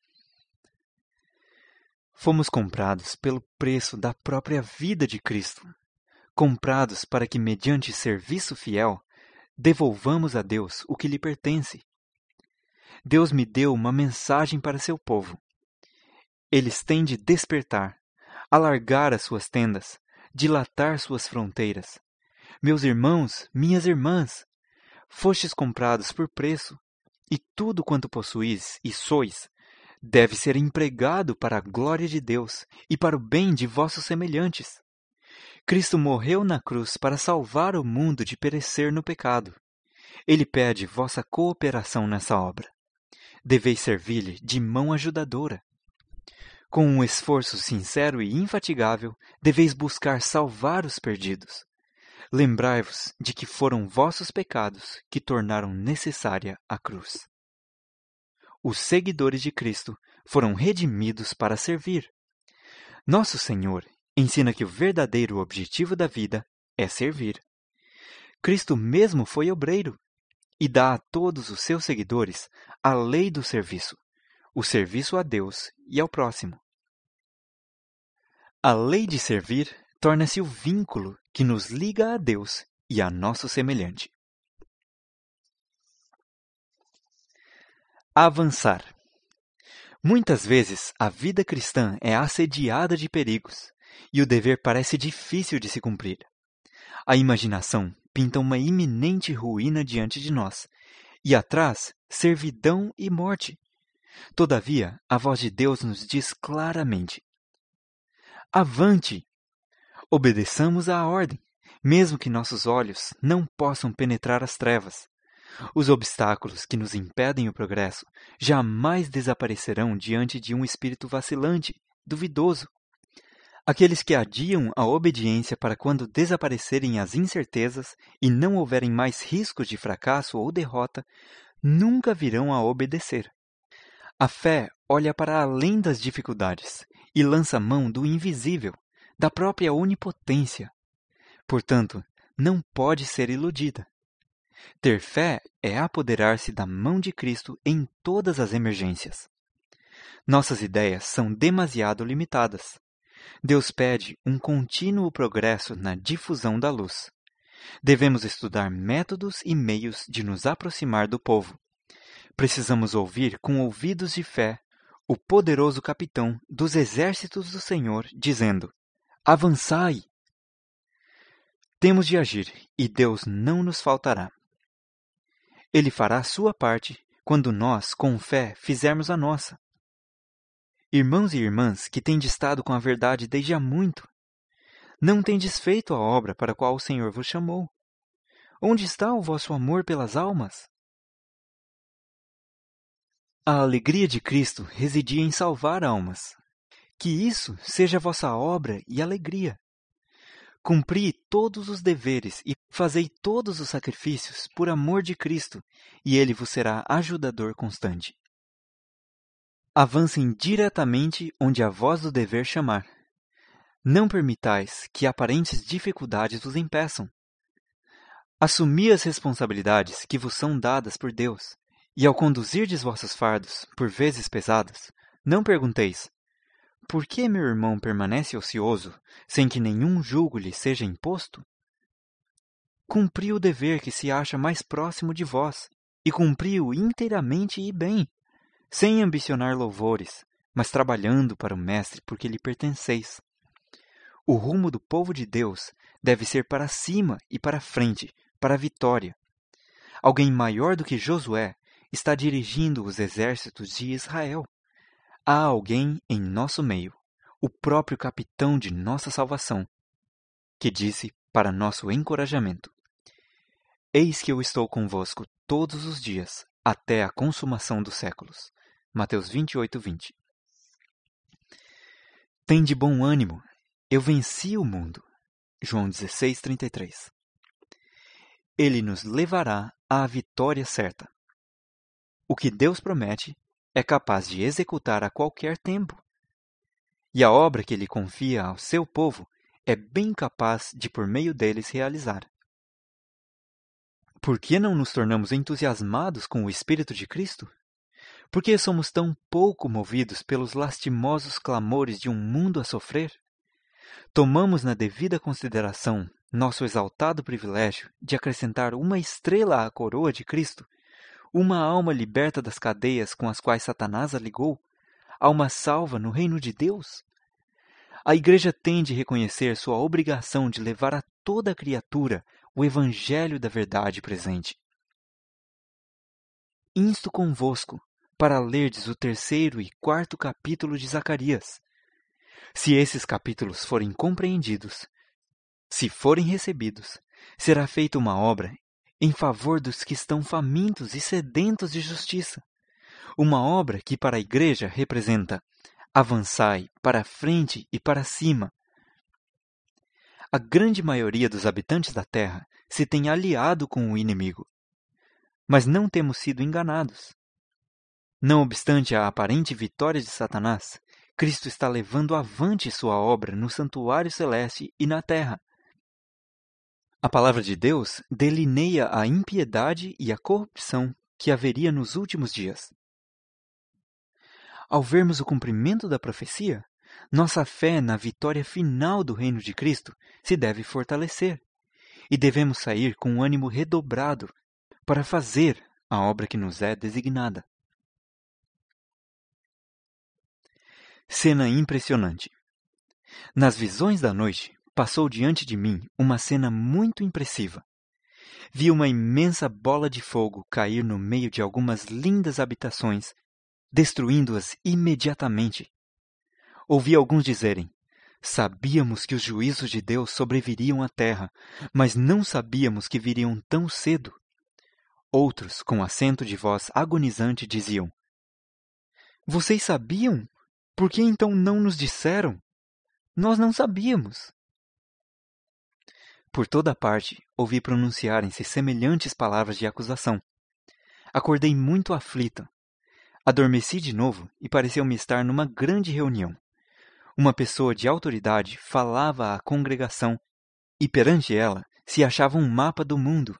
Fomos comprados pelo preço da própria vida de Cristo, comprados para que, mediante serviço fiel, devolvamos a Deus o que lhe pertence. Deus me deu uma mensagem para seu povo. Eles têm de despertar, alargar as suas tendas, dilatar suas fronteiras. Meus irmãos, minhas irmãs, fostes comprados por preço, e tudo quanto possuís e sois deve ser empregado para a glória de Deus e para o bem de vossos semelhantes. Cristo morreu na cruz para salvar o mundo de perecer no pecado. Ele pede vossa cooperação nessa obra. Deveis servir-lhe de mão ajudadora. Com um esforço sincero e infatigável, deveis buscar salvar os perdidos. Lembrai-vos de que foram vossos pecados que tornaram necessária a cruz. Os seguidores de Cristo foram redimidos para servir. Nosso Senhor ensina que o verdadeiro objetivo da vida é servir. Cristo mesmo foi obreiro e dá a todos os seus seguidores a lei do serviço, o serviço a Deus e ao próximo. A lei de servir torna-se o vínculo que nos liga a Deus e a nosso semelhante. Avançar. Muitas vezes a vida cristã é assediada de perigos e o dever parece difícil de se cumprir. A imaginação pinta uma iminente ruína diante de nós e atrás servidão e morte. Todavia, a voz de Deus nos diz claramente: avante! Obedeçamos à ordem, mesmo que nossos olhos não possam penetrar as trevas. Os obstáculos que nos impedem o progresso jamais desaparecerão diante de um espírito vacilante, duvidoso. Aqueles que adiam a obediência para quando desaparecerem as incertezas e não houverem mais riscos de fracasso ou derrota, nunca virão a obedecer. A fé olha para além das dificuldades e lança mão do invisível, da própria onipotência. Portanto, não pode ser iludida. Ter fé é apoderar-se da mão de Cristo em todas as emergências. Nossas ideias são demasiado limitadas. Deus pede um contínuo progresso na difusão da luz. Devemos estudar métodos e meios de nos aproximar do povo. Precisamos ouvir com ouvidos de fé o poderoso capitão dos exércitos do Senhor dizendo: avançai! Temos de agir e Deus não nos faltará. Ele fará a sua parte quando nós, com fé, fizermos a nossa. Irmãos e irmãs que têm estado com a verdade desde há muito, não tendes feito a obra para a qual o Senhor vos chamou. Onde está o vosso amor pelas almas? A alegria de Cristo residia em salvar almas. Que isso seja a vossa obra e alegria. Cumpri todos os deveres e fazei todos os sacrifícios por amor de Cristo, e Ele vos será ajudador constante. Avancem diretamente onde a voz do dever chamar. Não permitais que aparentes dificuldades vos impeçam. Assumi as responsabilidades que vos são dadas por Deus, e ao conduzirdes vossos fardos, por vezes pesados, não pergunteis: por que meu irmão permanece ocioso, sem que nenhum jugo lhe seja imposto? Cumpri o dever que se acha mais próximo de vós, e cumpri-o inteiramente e bem, sem ambicionar louvores, mas trabalhando para o Mestre porque lhe pertenceis. O rumo do povo de Deus deve ser para cima e para frente, para a vitória. Alguém maior do que Josué está dirigindo os exércitos de Israel. Há alguém em nosso meio, o próprio capitão de nossa salvação, que disse para nosso encorajamento: Eis que eu estou convosco todos os dias, até a consumação dos séculos. Mateus 28, 20. Tende bom ânimo, eu venci o mundo. João 16, 33. Ele nos levará à vitória certa. O que Deus promete é capaz de executar a qualquer tempo. E a obra que Ele confia ao seu povo é bem capaz de, por meio deles, realizar. Por que não nos tornamos entusiasmados com o Espírito de Cristo? Por que somos tão pouco movidos pelos lastimosos clamores de um mundo a sofrer? Tomamos na devida consideração nosso exaltado privilégio de acrescentar uma estrela à coroa de Cristo, uma alma liberta das cadeias com as quais Satanás a ligou, alma salva no reino de Deus? A Igreja tem de reconhecer sua obrigação de levar a toda a criatura o Evangelho da verdade presente. Insto convosco para lerdes o 3º e 4º capítulo de Zacarias. Se esses capítulos forem compreendidos, se forem recebidos, será feita uma obra em favor dos que estão famintos e sedentos de justiça. Uma obra que para a Igreja representa: avançai para a frente e para cima. A grande maioria dos habitantes da Terra se tem aliado com o inimigo, mas não temos sido enganados. Não obstante a aparente vitória de Satanás, Cristo está levando avante sua obra no santuário celeste e na terra. A palavra de Deus delineia a impiedade e a corrupção que haveria nos últimos dias. Ao vermos o cumprimento da profecia, nossa fé na vitória final do reino de Cristo se deve fortalecer, e devemos sair com um ânimo redobrado para fazer a obra que nos é designada. Cena impressionante. Nas visões da noite, passou diante de mim uma cena muito impressiva. Vi uma imensa bola de fogo cair no meio de algumas lindas habitações, destruindo-as imediatamente. Ouvi alguns dizerem: sabíamos que os juízos de Deus sobreviriam à terra, mas não sabíamos que viriam tão cedo. Outros, com acento de voz agonizante, diziam: vocês sabiam? Por que então não nos disseram? Nós não sabíamos. Por toda parte, ouvi pronunciarem-se semelhantes palavras de acusação. Acordei muito aflita. Adormeci de novo e pareceu-me estar numa grande reunião. Uma pessoa de autoridade falava à congregação e perante ela se achava um mapa do mundo.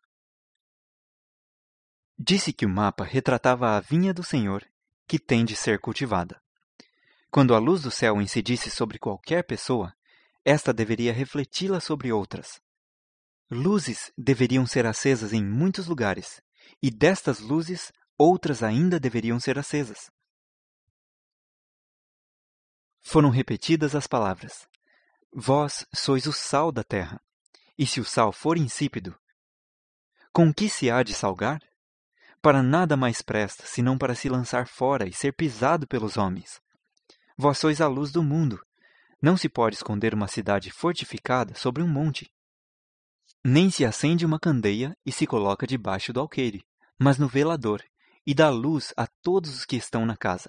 Disse que o mapa retratava a vinha do Senhor, que tem de ser cultivada. Quando a luz do céu incidisse sobre qualquer pessoa, esta deveria refleti-la sobre outras. Luzes deveriam ser acesas em muitos lugares, e destas luzes, outras ainda deveriam ser acesas. Foram repetidas as palavras: vós sois o sal da terra, e se o sal for insípido, com que se há de salgar? Para nada mais presta, senão para se lançar fora e ser pisado pelos homens. Vós sois a luz do mundo. Não se pode esconder uma cidade fortificada sobre um monte. Nem se acende uma candeia e se coloca debaixo do alqueire, mas no velador, e dá luz a todos os que estão na casa.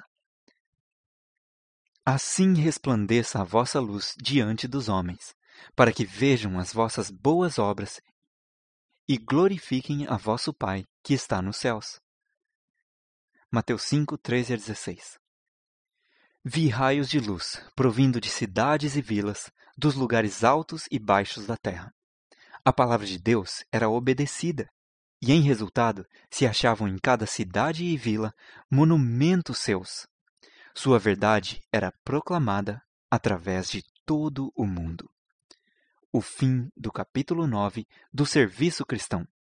Assim resplandeça a vossa luz diante dos homens, para que vejam as vossas boas obras e glorifiquem a vosso Pai que está nos céus. Mateus 5, 13 a 16. Vi raios de luz, provindo de cidades e vilas, dos lugares altos e baixos da terra. A palavra de Deus era obedecida, e em resultado se achavam em cada cidade e vila monumentos seus. Sua verdade era proclamada através de todo o mundo. O fim do capítulo 9 do Serviço Cristão.